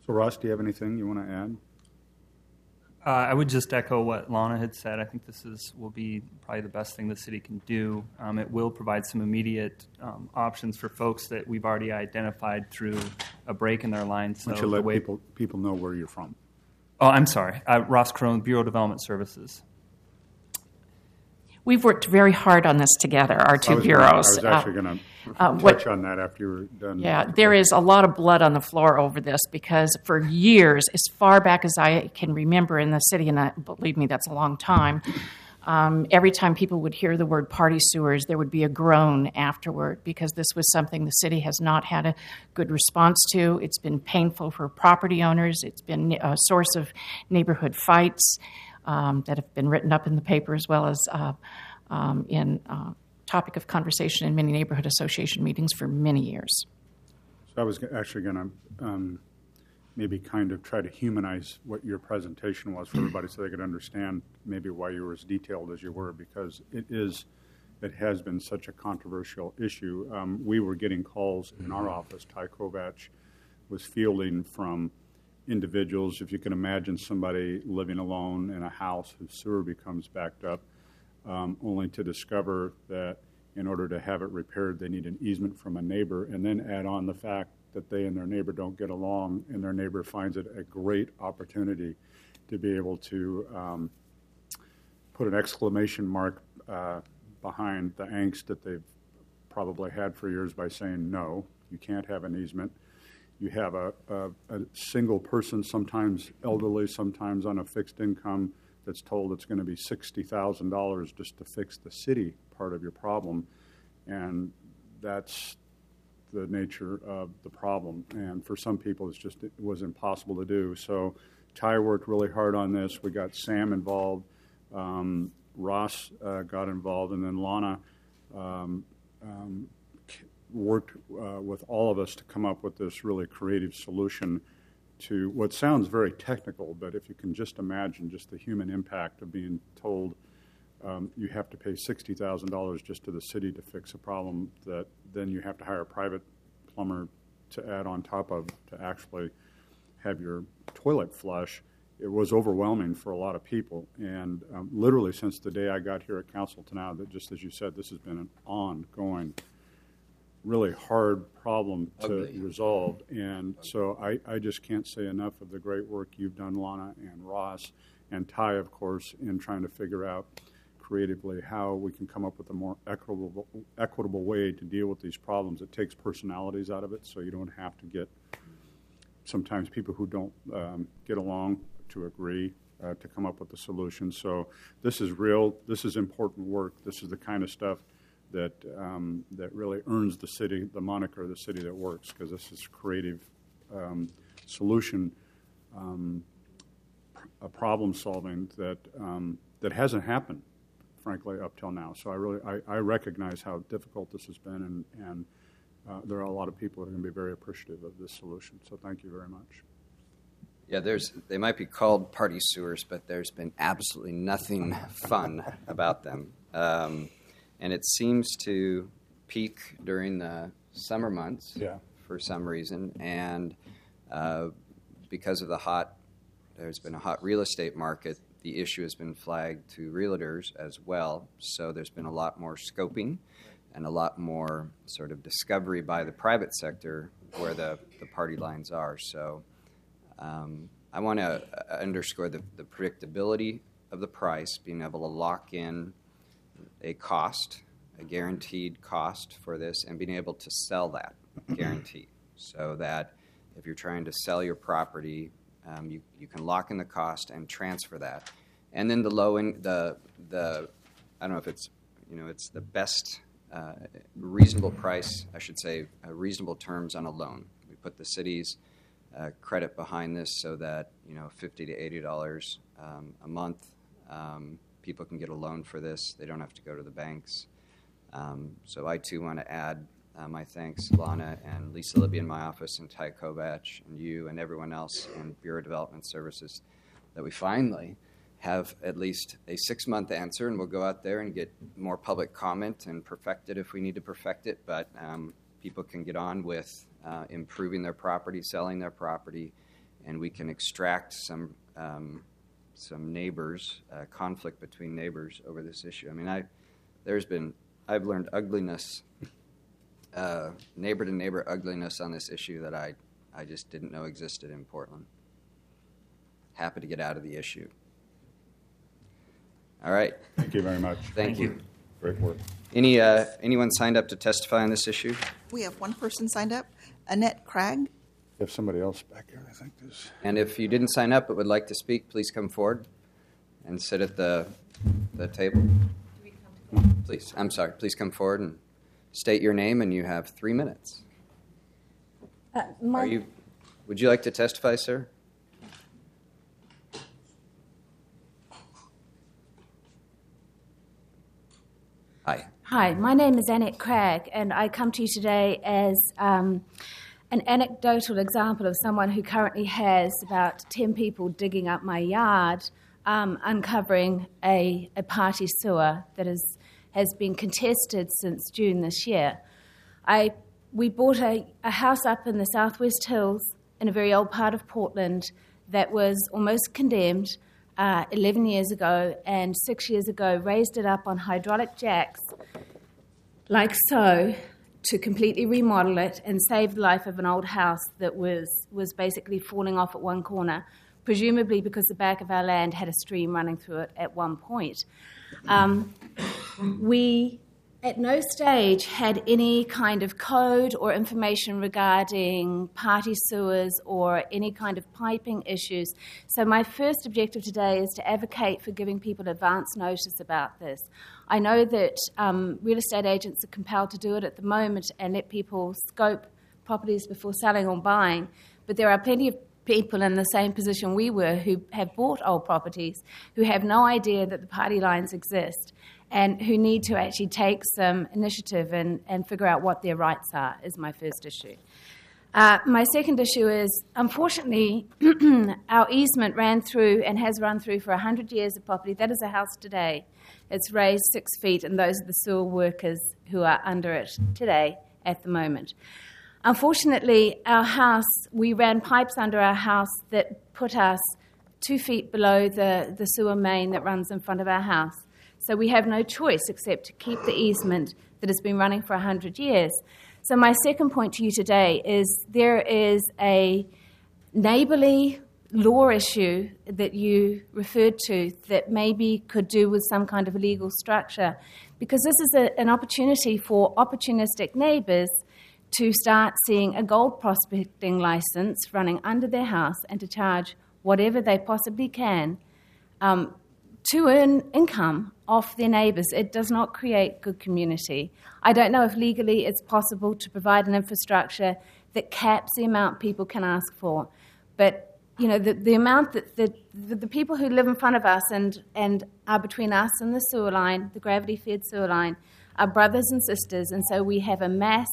Speaker 3: So, Ross, do you have anything you want to add?
Speaker 14: Uh, I would just echo what Lana had said. I think this is will be probably the best thing the city can do. Um, it will provide some immediate um, options for folks that we've already identified through a break in their line. So
Speaker 3: Why don't you let
Speaker 14: the way,
Speaker 3: people, people know where you're from?
Speaker 14: Oh, I'm sorry. Uh, Ross Crone, Bureau of Development Services.
Speaker 12: We've worked very hard on this together, our two
Speaker 3: I was
Speaker 12: bureaus.
Speaker 3: Gonna, I was actually
Speaker 12: Uh,
Speaker 3: going to
Speaker 12: uh,
Speaker 3: touch
Speaker 12: what-
Speaker 3: on that after you were done.
Speaker 12: Yeah, there is a lot of blood on the floor over this because for years, as far back as I can remember in the city, and I, believe me, that's a long time, um, every time people would hear the word party sewers, there would be a groan afterward because this was something the city has not had a good response to. It's been painful for property owners. It's been a source of neighborhood fights um, that have been written up in the paper as well as uh, um, in uh, topic of conversation in many neighborhood association meetings for many years.
Speaker 3: So I was actually going to um, maybe kind of try to humanize what your presentation was for everybody so they could understand maybe why you were as detailed as you were, because it is, it has been such a controversial issue. Um, we were getting calls in our office. Ty Kovach was fielding from individuals. If you can imagine somebody living alone in a house whose sewer becomes backed up, Um, only to discover that in order to have it repaired, they need an easement from a neighbor, and then add on the fact that they and their neighbor don't get along, and their neighbor finds it a great opportunity to be able to um, put an exclamation mark uh, behind the angst that they've probably had for years by saying, no, you can't have an easement. You have a, a, a single person, sometimes elderly, sometimes on a fixed income, that's told it's going to be sixty thousand dollars just to fix the city part of your problem. And that's the nature of the problem. And for some people, it's just, it was impossible to do. So Ty worked really hard on this. We got Sam involved. Um, Ross uh, got involved. And then Lana um, um, worked uh, with all of us to come up with this really creative solution to what sounds very technical, but if you can just imagine just the human impact of being told um, you have to pay sixty thousand dollars just to the city to fix a problem that then you have to hire a private plumber to add on top of to actually have your toilet flush, it was overwhelming for a lot of people. And um, literally since the day I got here at council to now, that just as you said, this has been an ongoing really hard problem to
Speaker 8: Ugly.
Speaker 3: resolve. And so I, I just can't say enough of the great work you've done, Lana and Ross, and Ty, of course, in trying to figure out creatively how we can come up with a more equitable, equitable way to deal with these problems. It takes personalities out of it, so you don't have to get sometimes people who don't um, get along to agree uh, to come up with a solution. So this is real, this is important work. This is the kind of stuff that um, that really earns the city the moniker the city that works, because this is creative um, solution, um, a problem solving that um, that hasn't happened, frankly, up till now. So I really I, I recognize how difficult this has been, and and uh, there are a lot of people that are going to be very appreciative of this solution. So thank you very much.
Speaker 1: Yeah, there's they might be called party sewers, but there's been absolutely nothing fun about them. Um, And it seems to peak during the summer months
Speaker 3: yeah.
Speaker 1: for some reason. And uh, because of the hot, there's been a hot real estate market, the issue has been flagged to realtors as well. So there's been a lot more scoping and a lot more sort of discovery by the private sector where the, the party lines are. So um, I want to underscore the, the predictability of the price, being able to lock in a cost, a guaranteed cost for this, and being able to sell that guarantee, so that if you're trying to sell your property, um, you, you can lock in the cost and transfer that. And then the low in the the I don't know if it's you know it's the best uh, reasonable price, I should say, uh, reasonable terms on a loan. We put the city's uh, credit behind this so that you know fifty to eighty dollars um, a month. Um, People can get a loan for this. They don't have to go to the banks. Um, so I, too, want to add uh, my thanks, Lana and Lisa Libby in my office, and Ty Kovach, and you and everyone else in Bureau of Development Services, that we finally have at least a six-month answer, and we'll go out there and get more public comment and perfect it if we need to perfect it. But um, people can get on with uh, improving their property, selling their property, and we can extract some um, some neighbors, uh, conflict between neighbors over this issue. I mean, I there's been I've learned ugliness, uh, neighbor to neighbor ugliness on this issue that I I just didn't know existed in Portland. Happy to get out of the issue. All right.
Speaker 3: Thank you very much.
Speaker 1: Thank, Thank you. you.
Speaker 3: Great work.
Speaker 1: Any uh, anyone signed up to testify on this issue?
Speaker 2: We have one person signed up, Annette Craig.
Speaker 3: You have somebody else back here, I think. There's...
Speaker 1: And if you didn't sign up but would like to speak, please come forward and sit at the the table. Please, I'm sorry. Please come forward and state your name, and you have three minutes.
Speaker 15: Uh, my...
Speaker 1: Are you? Would you like to testify, sir? Hi.
Speaker 15: Hi, my name is Annette Craig, and I come to you today as um, an anecdotal example of someone who currently has about ten people digging up my yard, um, uncovering a, a party sewer that is, has been contested since June this year. I, we bought a, a house up in the Southwest Hills in a very old part of Portland that was almost condemned Uh, eleven years ago, and six years ago raised it up on hydraulic jacks like so to completely remodel it and save the life of an old house that was, was basically falling off at one corner, presumably because the back of our land had a stream running through it at one point. Um, we at no stage had any kind of code or information regarding party sewers or any kind of piping issues. So my first objective today is to advocate for giving people advance notice about this. I know that um, real estate agents are compelled to do it at the moment and let people scope properties before selling or buying, but there are plenty of people in the same position we were who have bought old properties who have no idea that the party lines exist and who need to actually take some initiative and, and figure out what their rights are, is my first issue. Uh, my second issue is, unfortunately, our easement ran through and has run through for one hundred years of property. That is a house today. It's raised six feet, and those are the sewer workers who are under it today at the moment. Unfortunately, our house, we ran pipes under our house that put us two feet below the, the sewer main that runs in front of our house. So we have no choice except to keep the easement that has been running for one hundred years. So my second point to you today is there is a neighbourly law issue that you referred to that maybe could do with some kind of a legal structure, because this is a, an opportunity for opportunistic neighbours to start seeing a gold prospecting license running under their house and to charge whatever they possibly can um, to earn income off their neighbours. It does not create good community. I don't know if legally it's possible to provide an infrastructure that caps the amount people can ask for, but you know the, the amount that the, the, the people who live in front of us and, and are between us and the sewer line, the gravity-fed sewer line, are brothers and sisters, and so we have a mass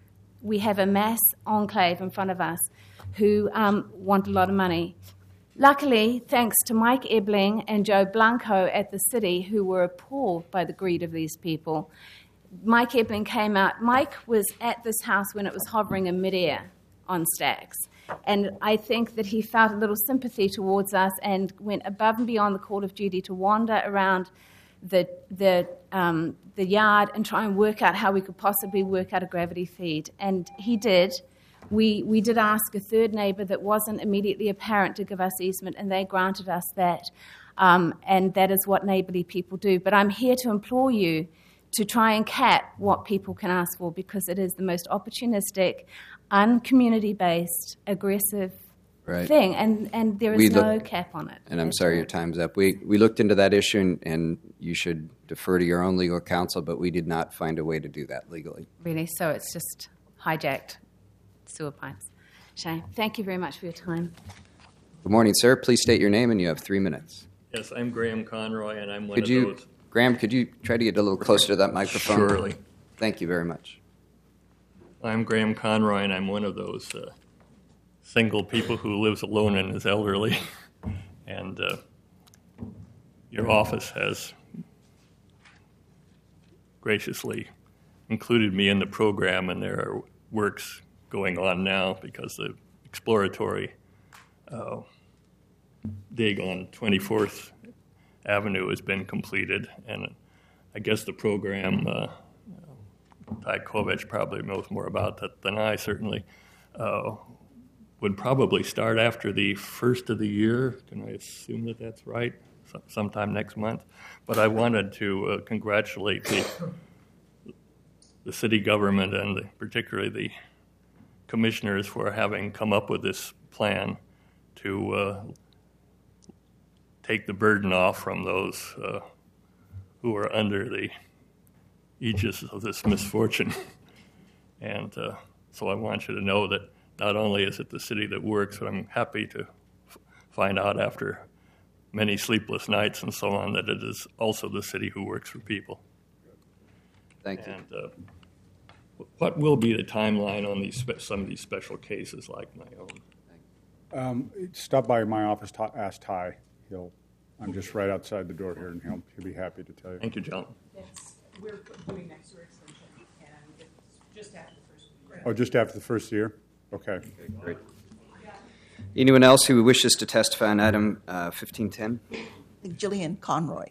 Speaker 15: we have a mass enclave in front of us who um, want a lot of money. Luckily, thanks to Mike Ebling and Joe Blanco at the city, who were appalled by the greed of these people, Mike Ebling came out. Mike was at this house when it was hovering in midair on stacks. And I think that he felt a little sympathy towards us and went above and beyond the call of duty to wander around the the um, the yard and try and work out how we could possibly work out a gravity feed. And he did. We we did ask a third neighbour that wasn't immediately apparent to give us easement, and they granted us that. Um, and that is what neighbourly people do. But I'm here to implore you to try and cap what people can ask for, because it is the most opportunistic, uncommunity-based, aggressive
Speaker 1: right.
Speaker 15: thing, and, and there is
Speaker 1: we
Speaker 15: no
Speaker 1: look,
Speaker 15: cap on it.
Speaker 1: And I'm sorry your time's up. We we looked into that issue, and, and you should defer to your own legal counsel, but we did not find a way to do that legally.
Speaker 15: Really? So it's just hijacked sewer pipes. Shame. Thank you very much for your time.
Speaker 1: Good morning, sir. Please state your name, and you have three minutes.
Speaker 16: Yes, I'm Graham Conroy, and I'm one
Speaker 1: could
Speaker 16: of
Speaker 1: you,
Speaker 16: those.
Speaker 1: Graham, could you try to get a little closer to that microphone?
Speaker 16: Surely.
Speaker 1: Thank you very much.
Speaker 16: I'm Graham Conroy, and I'm one of those uh, single people who lives alone and is elderly. and uh, your office has graciously included me in the program, and there are works going on now because the exploratory uh, dig on twenty-fourth Avenue has been completed, and I guess the program, uh, Ty Kovich probably knows more about that than I certainly, uh, would probably start after the first of the year. Can I assume that that's right? So, sometime next month. But I wanted to uh, congratulate the, the city government and the, particularly the commissioners for having come up with this plan to uh, take the burden off from those uh, who are under the aegis of this misfortune. And uh, so I want you to know that not only is it the city that works, but I'm happy to f- find out after many sleepless nights and so on that it is also the city who works for people.
Speaker 1: Thank you.
Speaker 16: And uh, what will be the timeline on these spe- some of these special cases like my own?
Speaker 3: Um, stop by my office, ta- ask Ty. He'll. I'm just right outside the door here, and he'll, he'll be happy to tell you.
Speaker 16: Thank you, John.
Speaker 4: Yes, we're doing next year extension, and it's just after the first year.
Speaker 3: Oh, just after the first year? Okay.
Speaker 1: Okay, great. Anyone else who wishes to testify on item uh, fifteen ten?
Speaker 2: Jillian Conroy.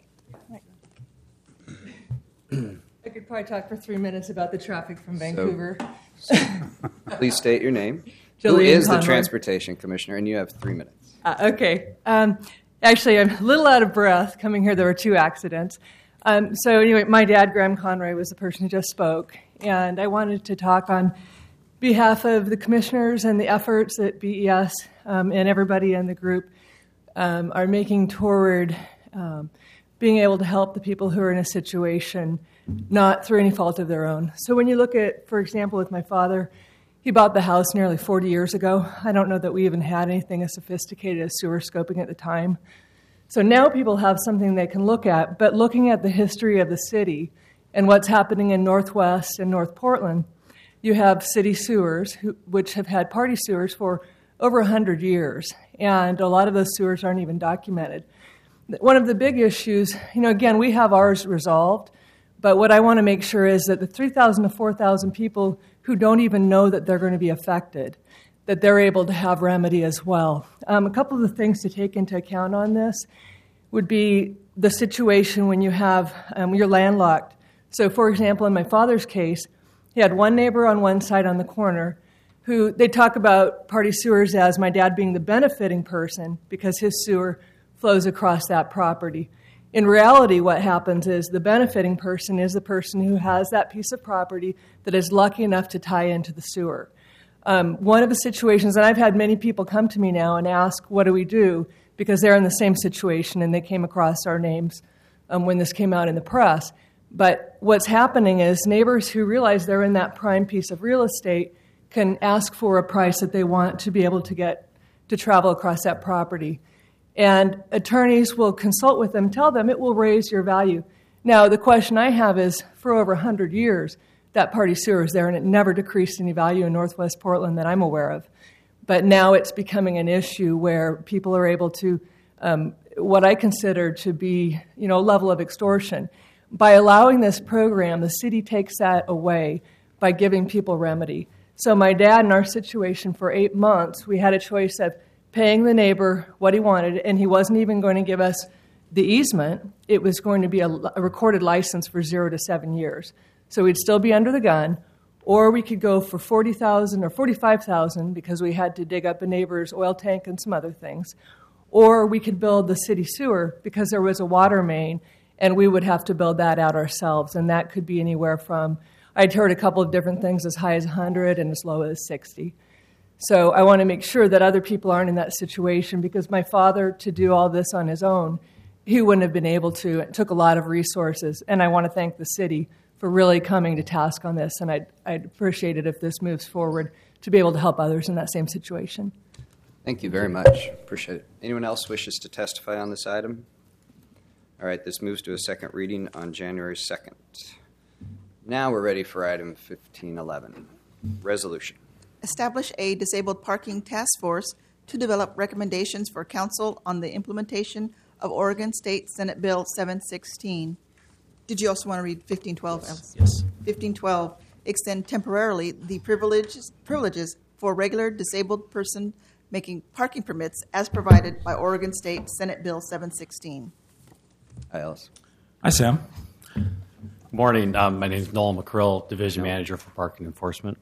Speaker 17: I could probably talk for three minutes about the traffic from Vancouver.
Speaker 1: So, please state your name.
Speaker 17: Jillian
Speaker 1: Who is
Speaker 17: Conroy.
Speaker 1: the Transportation Commissioner? And you have three minutes.
Speaker 17: Uh, okay. Um, actually, I'm a little out of breath coming here. There were two accidents. Um, so anyway, my dad, Graham Conroy, was the person who just spoke. And I wanted to talk on behalf of the commissioners and the efforts that B E S um, and everybody in the group um, are making toward um, being able to help the people who are in a situation not through any fault of their own. So when you look at, for example, with my father, he bought the house nearly forty years ago. I don't know that we even had anything as sophisticated as sewer scoping at the time. So now people have something they can look at, but looking at the history of the city and what's happening in Northwest and North Portland, you have city sewers, who, which have had party sewers for over one hundred years, and a lot of those sewers aren't even documented. One of the big issues, you know, again, we have ours resolved, but what I want to make sure is that the three thousand to four thousand people who don't even know that they're going to be affected, that they're able to have remedy as well. Um, a couple of the things to take into account on this would be the situation when you have, um, you're landlocked. So, for example, in my father's case, he had one neighbor on one side on the corner who, they talk about party sewers as my dad being the benefiting person because his sewer flows across that property. In reality, what happens is the benefiting person is the person who has that piece of property that is lucky enough to tie into the sewer. Um, one of the situations, and I've had many people come to me now and ask, what do we do? Because they're in the same situation and they came across our names um, when this came out in the press. But what's happening is neighbors who realize they're in that prime piece of real estate can ask for a price that they want to be able to get to travel across that property. And attorneys will consult with them, tell them it will raise your value. Now, the question I have is, for over one hundred years, that party sewer is there, and it never decreased any value in Northwest Portland that I'm aware of. But now it's becoming an issue where people are able to, um, what I consider to be, you know, a level of extortion. By allowing this program, the city takes that away by giving people remedy. So my dad, in our situation for eight months, we had a choice of paying the neighbor what he wanted, and he wasn't even going to give us the easement. It was going to be a, a recorded license for zero to seven years. So we'd still be under the gun, or we could go for forty thousand dollars or forty-five thousand dollars because we had to dig up a neighbor's oil tank and some other things. Or we could build the city sewer because there was a water main, and we would have to build that out ourselves, and that could be anywhere from, I'd heard a couple of different things as high as one hundred and as low as sixty. So I want to make sure that other people aren't in that situation, because my father, to do all this on his own, he wouldn't have been able to. It took a lot of resources, and I want to thank the city for really coming to task on this, and I'd, I'd appreciate it if this moves forward to be able to help others in that same situation.
Speaker 1: Thank you very much. Appreciate it. Anyone else wishes to testify on this item? All right, this moves to a second reading on January second. Now we're ready for item fifteen eleven, resolution.
Speaker 2: Establish a disabled parking task force to develop recommendations for council on the implementation of Oregon State Senate Bill seven sixteen. Did you also want to read fifteen twelve?
Speaker 9: Yes. yes.
Speaker 2: fifteen twelve, extend temporarily the privileges, privileges for regular disabled person making parking permits as provided by Oregon State Senate Bill seven sixteen.
Speaker 1: Hi, Ellis.
Speaker 18: Hi, Sam. Good morning. Um, my name is Noel McCrill, Division Manager for Parking Enforcement.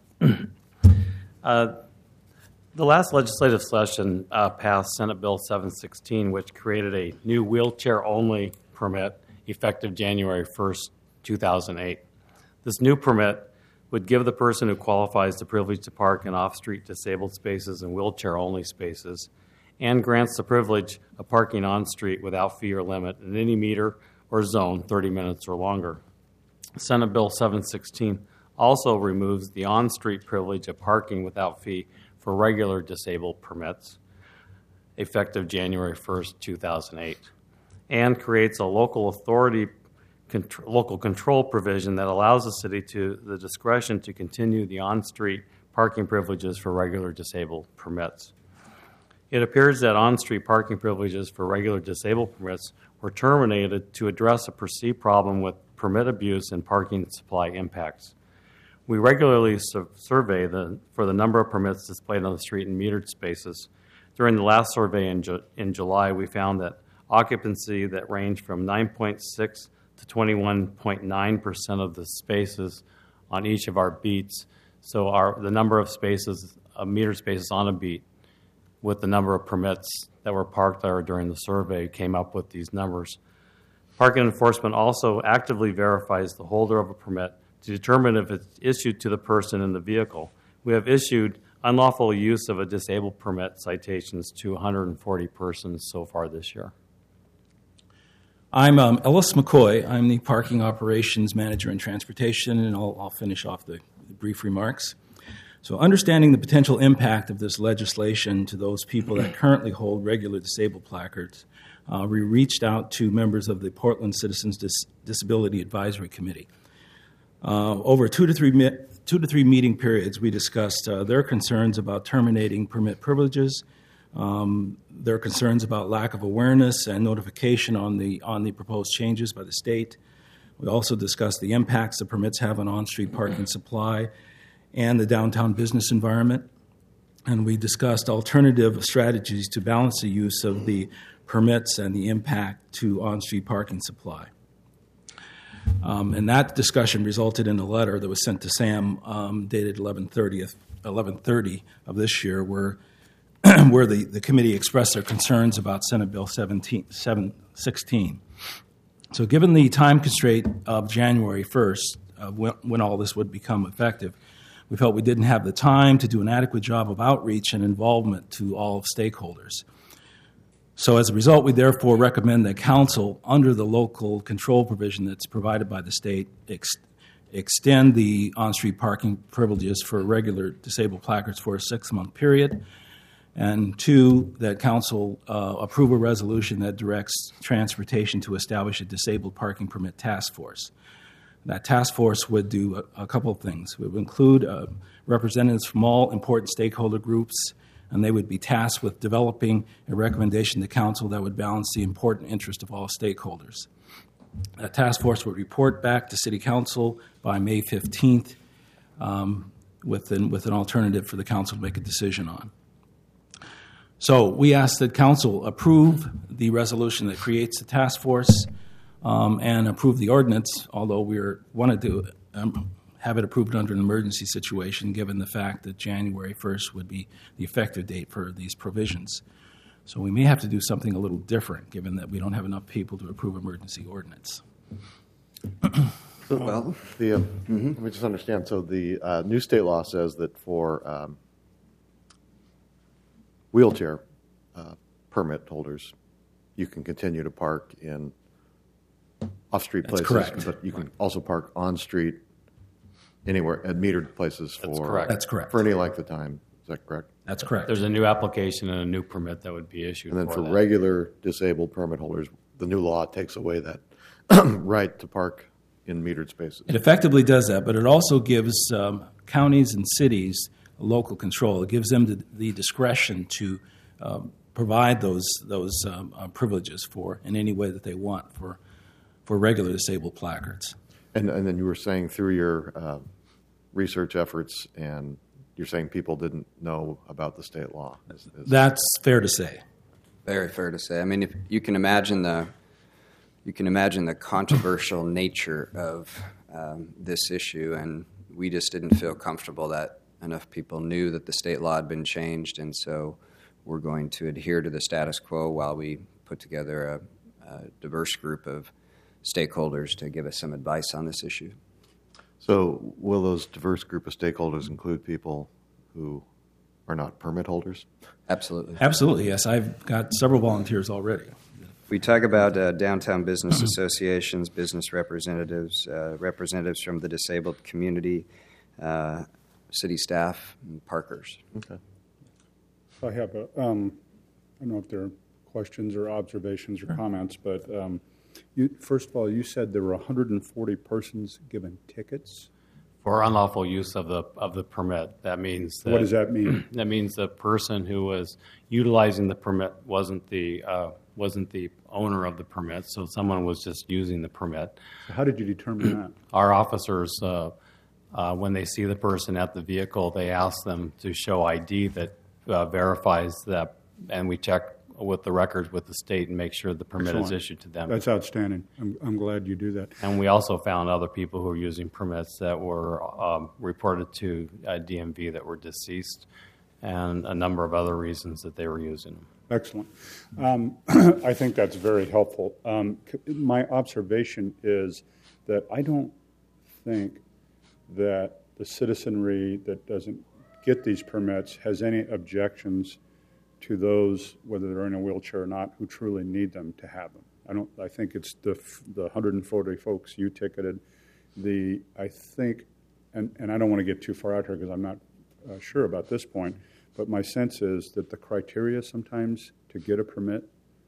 Speaker 18: uh, the last legislative session uh, passed Senate Bill seven sixteen, which created a new wheelchair-only permit effective January first, two thousand eight. This new permit would give the person who qualifies the privilege to park in off-street disabled spaces and wheelchair-only spaces, and grants the privilege of parking on-street without fee or limit in any meter or zone thirty minutes or longer. Senate Bill seven sixteen also removes the on-street privilege of parking without fee for regular disabled permits, effective January first, two thousand eight, and creates a local authority Contr- local control provision that allows the city to the discretion to continue the on-street parking privileges for regular disabled permits. It appears that on-street parking privileges for regular disabled permits were terminated to address a perceived problem with permit abuse and parking supply impacts. We regularly su- survey the, for the number of permits displayed on the street in metered spaces. During the last survey in, Ju- in July, we found that occupancy that ranged from nine point six to twenty-one point nine percent of the spaces on each of our beats. So our the number of spaces, of metered spaces on a beat, with the number of permits that were parked there during the survey came up with these numbers. Parking enforcement also actively verifies the holder of a permit to determine if it's issued to the person in the vehicle. We have issued unlawful use of a disabled permit citations to one hundred forty persons so far this year.
Speaker 9: I'm um, Ellis McCoy. I'm the Parking Operations Manager in Transportation, and I'll, I'll finish off the, the brief remarks. So understanding the potential impact of this legislation to those people that currently hold regular disabled placards, uh, we reached out to members of the Portland Citizens Dis- Disability Advisory Committee. Uh, over two to three mi- two to three meeting periods, we discussed uh, their concerns about terminating permit privileges, Um, their concerns about lack of awareness and notification on the on the proposed changes by the state. We also discussed the impacts the permits have on on-street parking supply and the downtown business environment. And we discussed alternative strategies to balance the use of the permits and the impact to on-street parking supply. Um, and that discussion resulted in a letter that was sent to Sam um, dated eleven thirtieth, eleven thirty of this year, where where the, the committee expressed their concerns about Senate Bill seven sixteen. So given the time constraint of January first, uh, when, when all this would become effective, we felt we didn't have the time to do an adequate job of outreach and involvement to all stakeholders. So as a result, we therefore recommend that Council, under the local control provision that's provided by the state, ex- extend the on-street parking privileges for regular disabled placards for a six-month period. And two, that Council uh, approve a resolution that directs transportation to establish a disabled parking permit task force. That task force would do a, a couple of things. It would include uh, representatives from all important stakeholder groups, and they would be tasked with developing a recommendation to Council that would balance the important interest of all stakeholders. That task force would report back to City Council by May fifteenth um, with, an, with an alternative for the Council to make a decision on. So we ask that Council approve the resolution that creates the task force um, and approve the ordinance, although we wanted to um, have it approved under an emergency situation, given the fact that January first would be the effective date for these provisions. So we may have to do something a little different, given that we don't have enough people to approve emergency ordinance.
Speaker 13: So, well, the, uh, mm-hmm. Let me just understand. So the uh, new state law says that for um, wheelchair uh, permit holders, you can continue to park in off-street
Speaker 18: That's
Speaker 13: places,
Speaker 18: correct.
Speaker 13: but you can also park on-street anywhere at metered places for
Speaker 18: That's correct. That's correct.
Speaker 13: for any length of time. Is that correct?
Speaker 18: That's correct.
Speaker 1: There's a new application and a new permit that would be issued.
Speaker 13: And then for
Speaker 1: that.
Speaker 13: regular disabled permit holders, the new law takes away that right to park in metered spaces.
Speaker 9: It effectively does that, but it also gives um, counties and cities local control. It gives them the, the discretion to um, provide those those um, uh, privileges for in any way that they want for for regular disabled placards.
Speaker 13: And, and then you were saying through your uh, research efforts and you're saying people didn't know about the state law. Is, is
Speaker 9: That's fair to say.
Speaker 1: Very fair to say. I mean, if you can imagine the you can imagine the controversial nature of um, this issue, and we just didn't feel comfortable that enough people knew that the state law had been changed, and so we're going to adhere to the status quo while we put together a, a diverse group of stakeholders to give us some advice on this issue.
Speaker 13: So will those diverse group of stakeholders include people who are not permit holders?
Speaker 1: Absolutely.
Speaker 9: Absolutely, yes. I've got several volunteers already.
Speaker 1: We talk about uh, downtown business associations, business representatives, uh, representatives from the disabled community, uh, city staff, and parkers.
Speaker 13: Okay.
Speaker 3: I have a, um, I don't know if there are questions or observations or
Speaker 9: Sure.
Speaker 3: comments, but um, you, first of all, you said there were one hundred forty persons given tickets.
Speaker 18: For unlawful use of the of the permit. That means that,
Speaker 3: What does that mean?
Speaker 18: That means the person who was utilizing the permit wasn't the uh, wasn't the owner of the permit, so someone was just using the permit.
Speaker 3: So how did you determine that?
Speaker 18: Our officers, uh, uh, when they see the person at the vehicle, they ask them to show I D that uh, verifies that, and we check with the records with the state and make sure the permit
Speaker 3: Excellent.
Speaker 18: is issued to them.
Speaker 3: That's outstanding. I'm, I'm glad you do that.
Speaker 18: And we also found other people who were using permits that were um, reported to uh, D M V that were deceased, and a number of other reasons that they were using them.
Speaker 3: Excellent. Um, I think that's very helpful. Um, c- my observation is that I don't think that the citizenry that doesn't get these permits has any objections to those, whether they're in a wheelchair or not, who truly need them to have them. I don't. I think it's the f- the one hundred forty folks you ticketed. The I think, and, and I don't want to get too far out here because I'm not uh, sure about this point, but my sense is that the criteria sometimes to get a permit,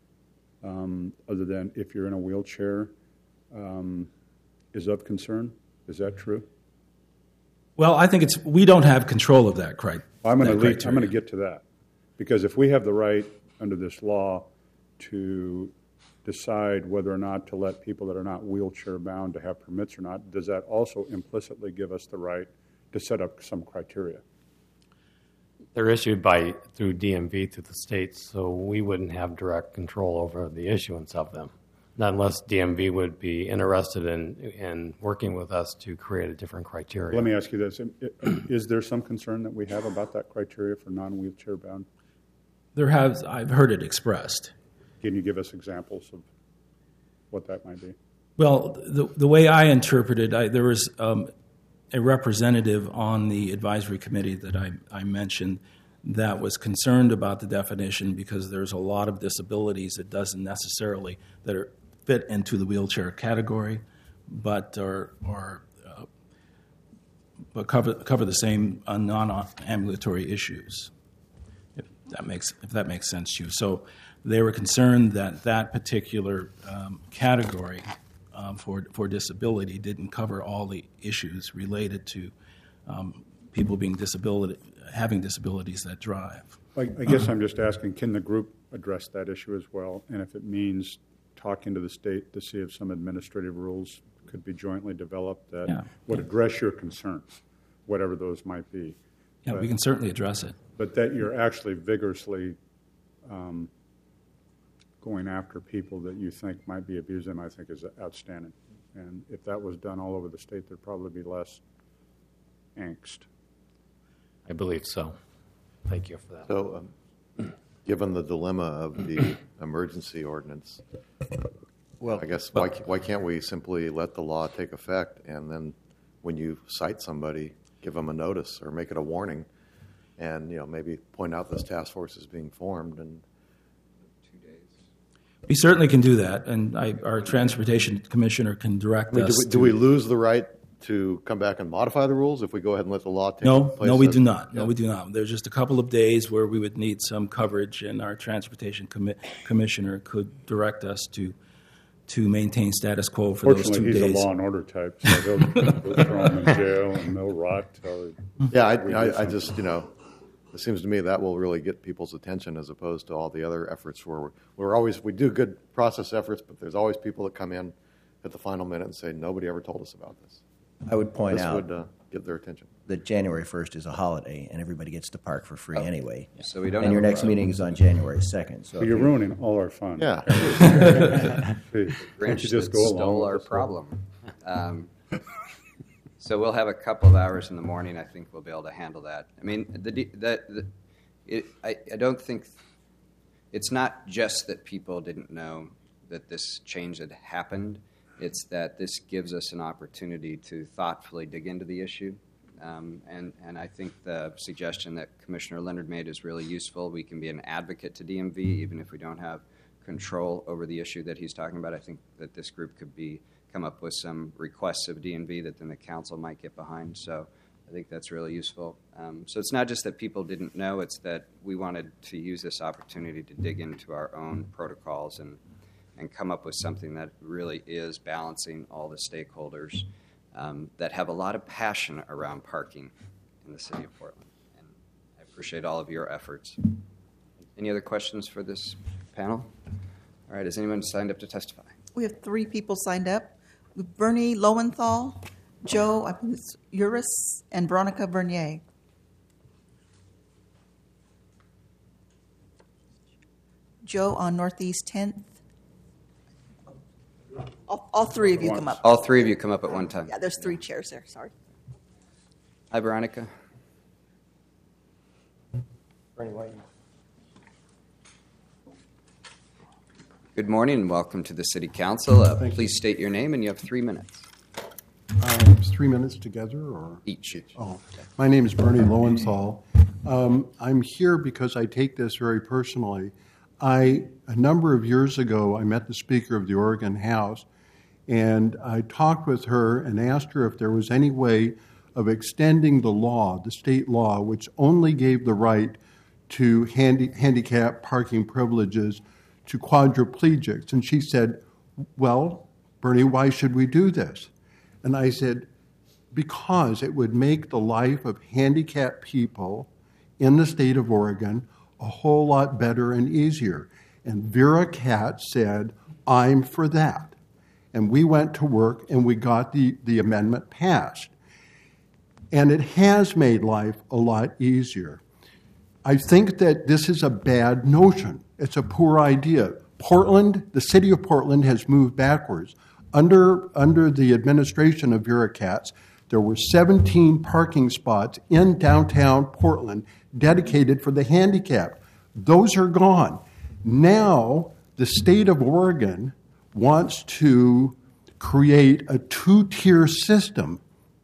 Speaker 3: um, other than if you're in a wheelchair, um, is of concern. Is that true?
Speaker 9: Well, I think it's we don't have control of that, cri-
Speaker 3: I'm going
Speaker 9: that
Speaker 3: to
Speaker 9: criteria.
Speaker 3: I'm going to get to that. Because if we have the right under this law to decide whether or not to let people that are not wheelchair bound to have permits or not, does that also implicitly give us the right to set up some criteria?
Speaker 18: They're issued by through D M V to the states, so we wouldn't have direct control over the issuance of them, not unless D M V would be interested in in working with us to create a different criteria.
Speaker 3: Let me ask you this. Is there some concern that we have about that criteria for non-wheelchair bound?
Speaker 9: There has, I've heard it expressed.
Speaker 3: Can you give us examples of what that might be?
Speaker 9: Well, the the way I interpreted, I, there was um, a representative on the advisory committee that I, I mentioned that was concerned about the definition because there's a lot of disabilities that doesn't necessarily that are fit into the wheelchair category, but are are uh, but cover cover the same uh, non-ambulatory issues. If that makes if that makes sense to you. So they were concerned that that particular um, category um, for for disability didn't cover all the issues related to um, people being disability having disabilities that drive.
Speaker 3: I, I guess I'm just asking, can the group address that issue as well? And if it means talking to the state to see if some administrative rules could be jointly developed that
Speaker 9: Yeah.
Speaker 3: would address your concerns, whatever those might be.
Speaker 9: Yeah,
Speaker 3: But-
Speaker 9: we can certainly address it.
Speaker 3: But that you're actually vigorously um, going after people that you think might be abusing them, I think is outstanding. And if that was done all over the state, there'd probably be less angst.
Speaker 18: I believe so. Thank you for that.
Speaker 13: So, um, given the dilemma of the emergency ordinance, well, I guess why why can't we simply let the law take effect and then, when you cite somebody, give them a notice or make it a warning, and you know maybe point out this task force is being formed and.
Speaker 9: We certainly can do that, and I, our transportation commissioner can direct
Speaker 13: I mean,
Speaker 9: us.
Speaker 13: do, we,
Speaker 9: to,
Speaker 13: do we lose the right to come back and modify the rules if we go ahead and let the law take
Speaker 9: No,
Speaker 13: place?
Speaker 9: no, we
Speaker 13: at-
Speaker 9: do not. No,
Speaker 13: Yeah.
Speaker 9: we do not. There's just a couple of days where we would need some coverage, and our transportation commi- commissioner could direct us to to maintain status quo for those two
Speaker 3: Fortunately, he's
Speaker 9: days.
Speaker 3: a law and order type, so he'll, he'll throw him in jail and they'll rot till he-
Speaker 13: Yeah, I,
Speaker 3: we do
Speaker 13: I, I
Speaker 3: something.
Speaker 13: just, you know, it seems to me that will really get people's attention as opposed to all the other efforts where we're, we're always, we do good process efforts, but there's always people that come in at the final minute and say, nobody ever told us about this.
Speaker 8: I would point
Speaker 13: This
Speaker 8: out
Speaker 13: would, uh, get their attention.
Speaker 8: That January first is a holiday, and everybody gets to park for free
Speaker 1: Oh,
Speaker 8: anyway.
Speaker 1: so we don't
Speaker 8: And
Speaker 1: have
Speaker 8: your
Speaker 1: a
Speaker 8: next
Speaker 1: problem.
Speaker 8: meeting is on January second. So
Speaker 3: So you're
Speaker 8: if you-
Speaker 3: ruining all our fun.
Speaker 13: Yeah.
Speaker 3: Please,
Speaker 1: Grinch
Speaker 3: can't you just
Speaker 1: that
Speaker 3: go along
Speaker 1: stole
Speaker 3: with
Speaker 1: our
Speaker 3: this?
Speaker 1: problem. Um, so we'll have a couple of hours in the morning. I think we'll be able to handle that. I mean, the the, the it, I, I don't think it's not just that people didn't know that this change had happened. It's that this gives us an opportunity to thoughtfully dig into the issue. Um, and, and I think the suggestion that Commissioner Leonard made is really useful. We can be an advocate to D M V even if we don't have control over the issue that he's talking about. I think that this group could be come up with some requests of D M V that then the council might get behind. So I think that's really useful. Um, so it's not just that people didn't know, it's that we wanted to use this opportunity to dig into our own protocols and, and come up with something that really is balancing all the stakeholders um, that have a lot of passion around parking in the city of Portland. And I appreciate all of your efforts. Any other questions for this panel? All right, has anyone signed up to testify?
Speaker 2: We have three people signed up. Bernie Lowenthal, Joe I think it's Uris, and Veronica Bernier. Joe on Northeast tenth. All, all three of you come up.
Speaker 1: All three of you come up at one time.
Speaker 2: Yeah, there's three chairs there, sorry.
Speaker 1: Hi, Veronica.
Speaker 19: Bernie White.
Speaker 1: Good morning and welcome to the City Council. Uh,
Speaker 19: Thank you.
Speaker 1: please state your name and you have three minutes.
Speaker 19: Um, it's three minutes together, or
Speaker 1: each?
Speaker 19: Oh, my name is Bernie Lowenthal. Um, I'm here because I take this very personally. I a number of years ago, I met the Speaker of the Oregon House, and I talked with her and asked her if there was any way of extending the law, the state law, which only gave the right to handi- handicap parking privileges to quadriplegics. And she said, well, Bernie, why should we do this? And I said, because it would make the life of handicapped people in the state of Oregon a whole lot better and easier. And Vera Katz said, I'm for that. And we went to work and we got the, the amendment passed. And it has made life a lot easier. I think that this is a bad notion. It's a poor idea. Portland, the city of Portland has moved backwards. Under, under the administration of Vera Katz, there were seventeen parking spots in downtown Portland dedicated for the handicapped. Those are gone. Now, the state of Oregon wants to create a two-tier system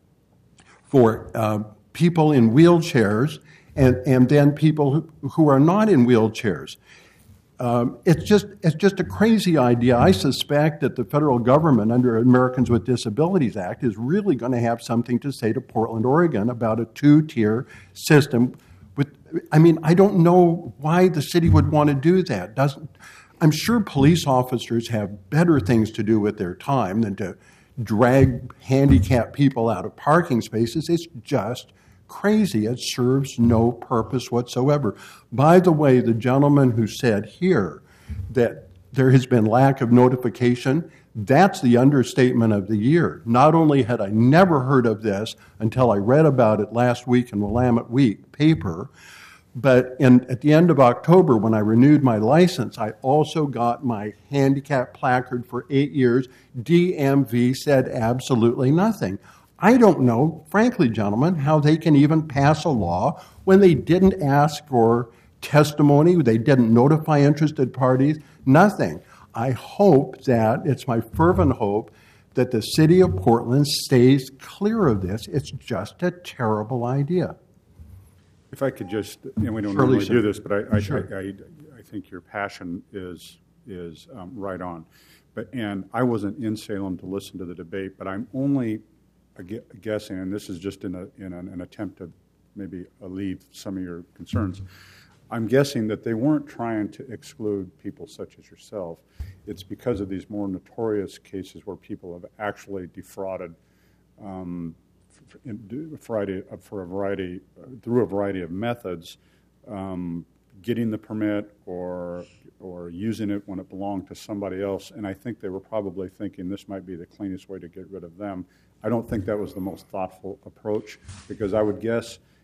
Speaker 19: for uh, people in wheelchairs and, and then people who, who are not in wheelchairs. Um, it's just it's just a crazy idea. I suspect that the federal government, under Americans with Disabilities Act, is really going to have something to say to Portland, Oregon, about a two-tier system. With, I mean, I don't know why the city would want to do that. Doesn't I'm sure police officers have better things to do with their time than to drag handicapped people out of parking spaces. It's just crazy. It serves no purpose whatsoever. By the way, the gentleman who said here that there has been lack of notification, that's the understatement of the year. Not only had I never heard of this until I read about it last week in Willamette Week paper, but in, at the end of October, when I renewed my license, I also got my handicap placard for eight years. D M V said absolutely nothing. I don't know, frankly, gentlemen, how they can even pass a law when they didn't ask for testimony, they didn't notify interested parties, nothing. I hope that, it's my fervent hope, that the city of Portland stays clear of this. It's just a terrible idea.
Speaker 3: If I could just, and we don't
Speaker 19: Surely,
Speaker 3: normally
Speaker 19: sir.
Speaker 3: do this, but I, I,
Speaker 19: Sure.
Speaker 3: I, I, I think your passion is is um, right on. But and I wasn't in Salem to listen to the debate, but I'm only uh, gu- guessing, and this is just in a in an, an attempt to maybe alleviate some of your concerns. I'm guessing that they weren't trying to exclude people such as yourself. It's because of these more notorious cases where people have actually defrauded um, for, in, variety, for a variety, uh, through a variety of methods, um, getting the permit or or using it when it belonged to somebody else. And I think they were probably thinking this might be the cleanest way to get rid of them. I don't think that was the most thoughtful approach, because I would guess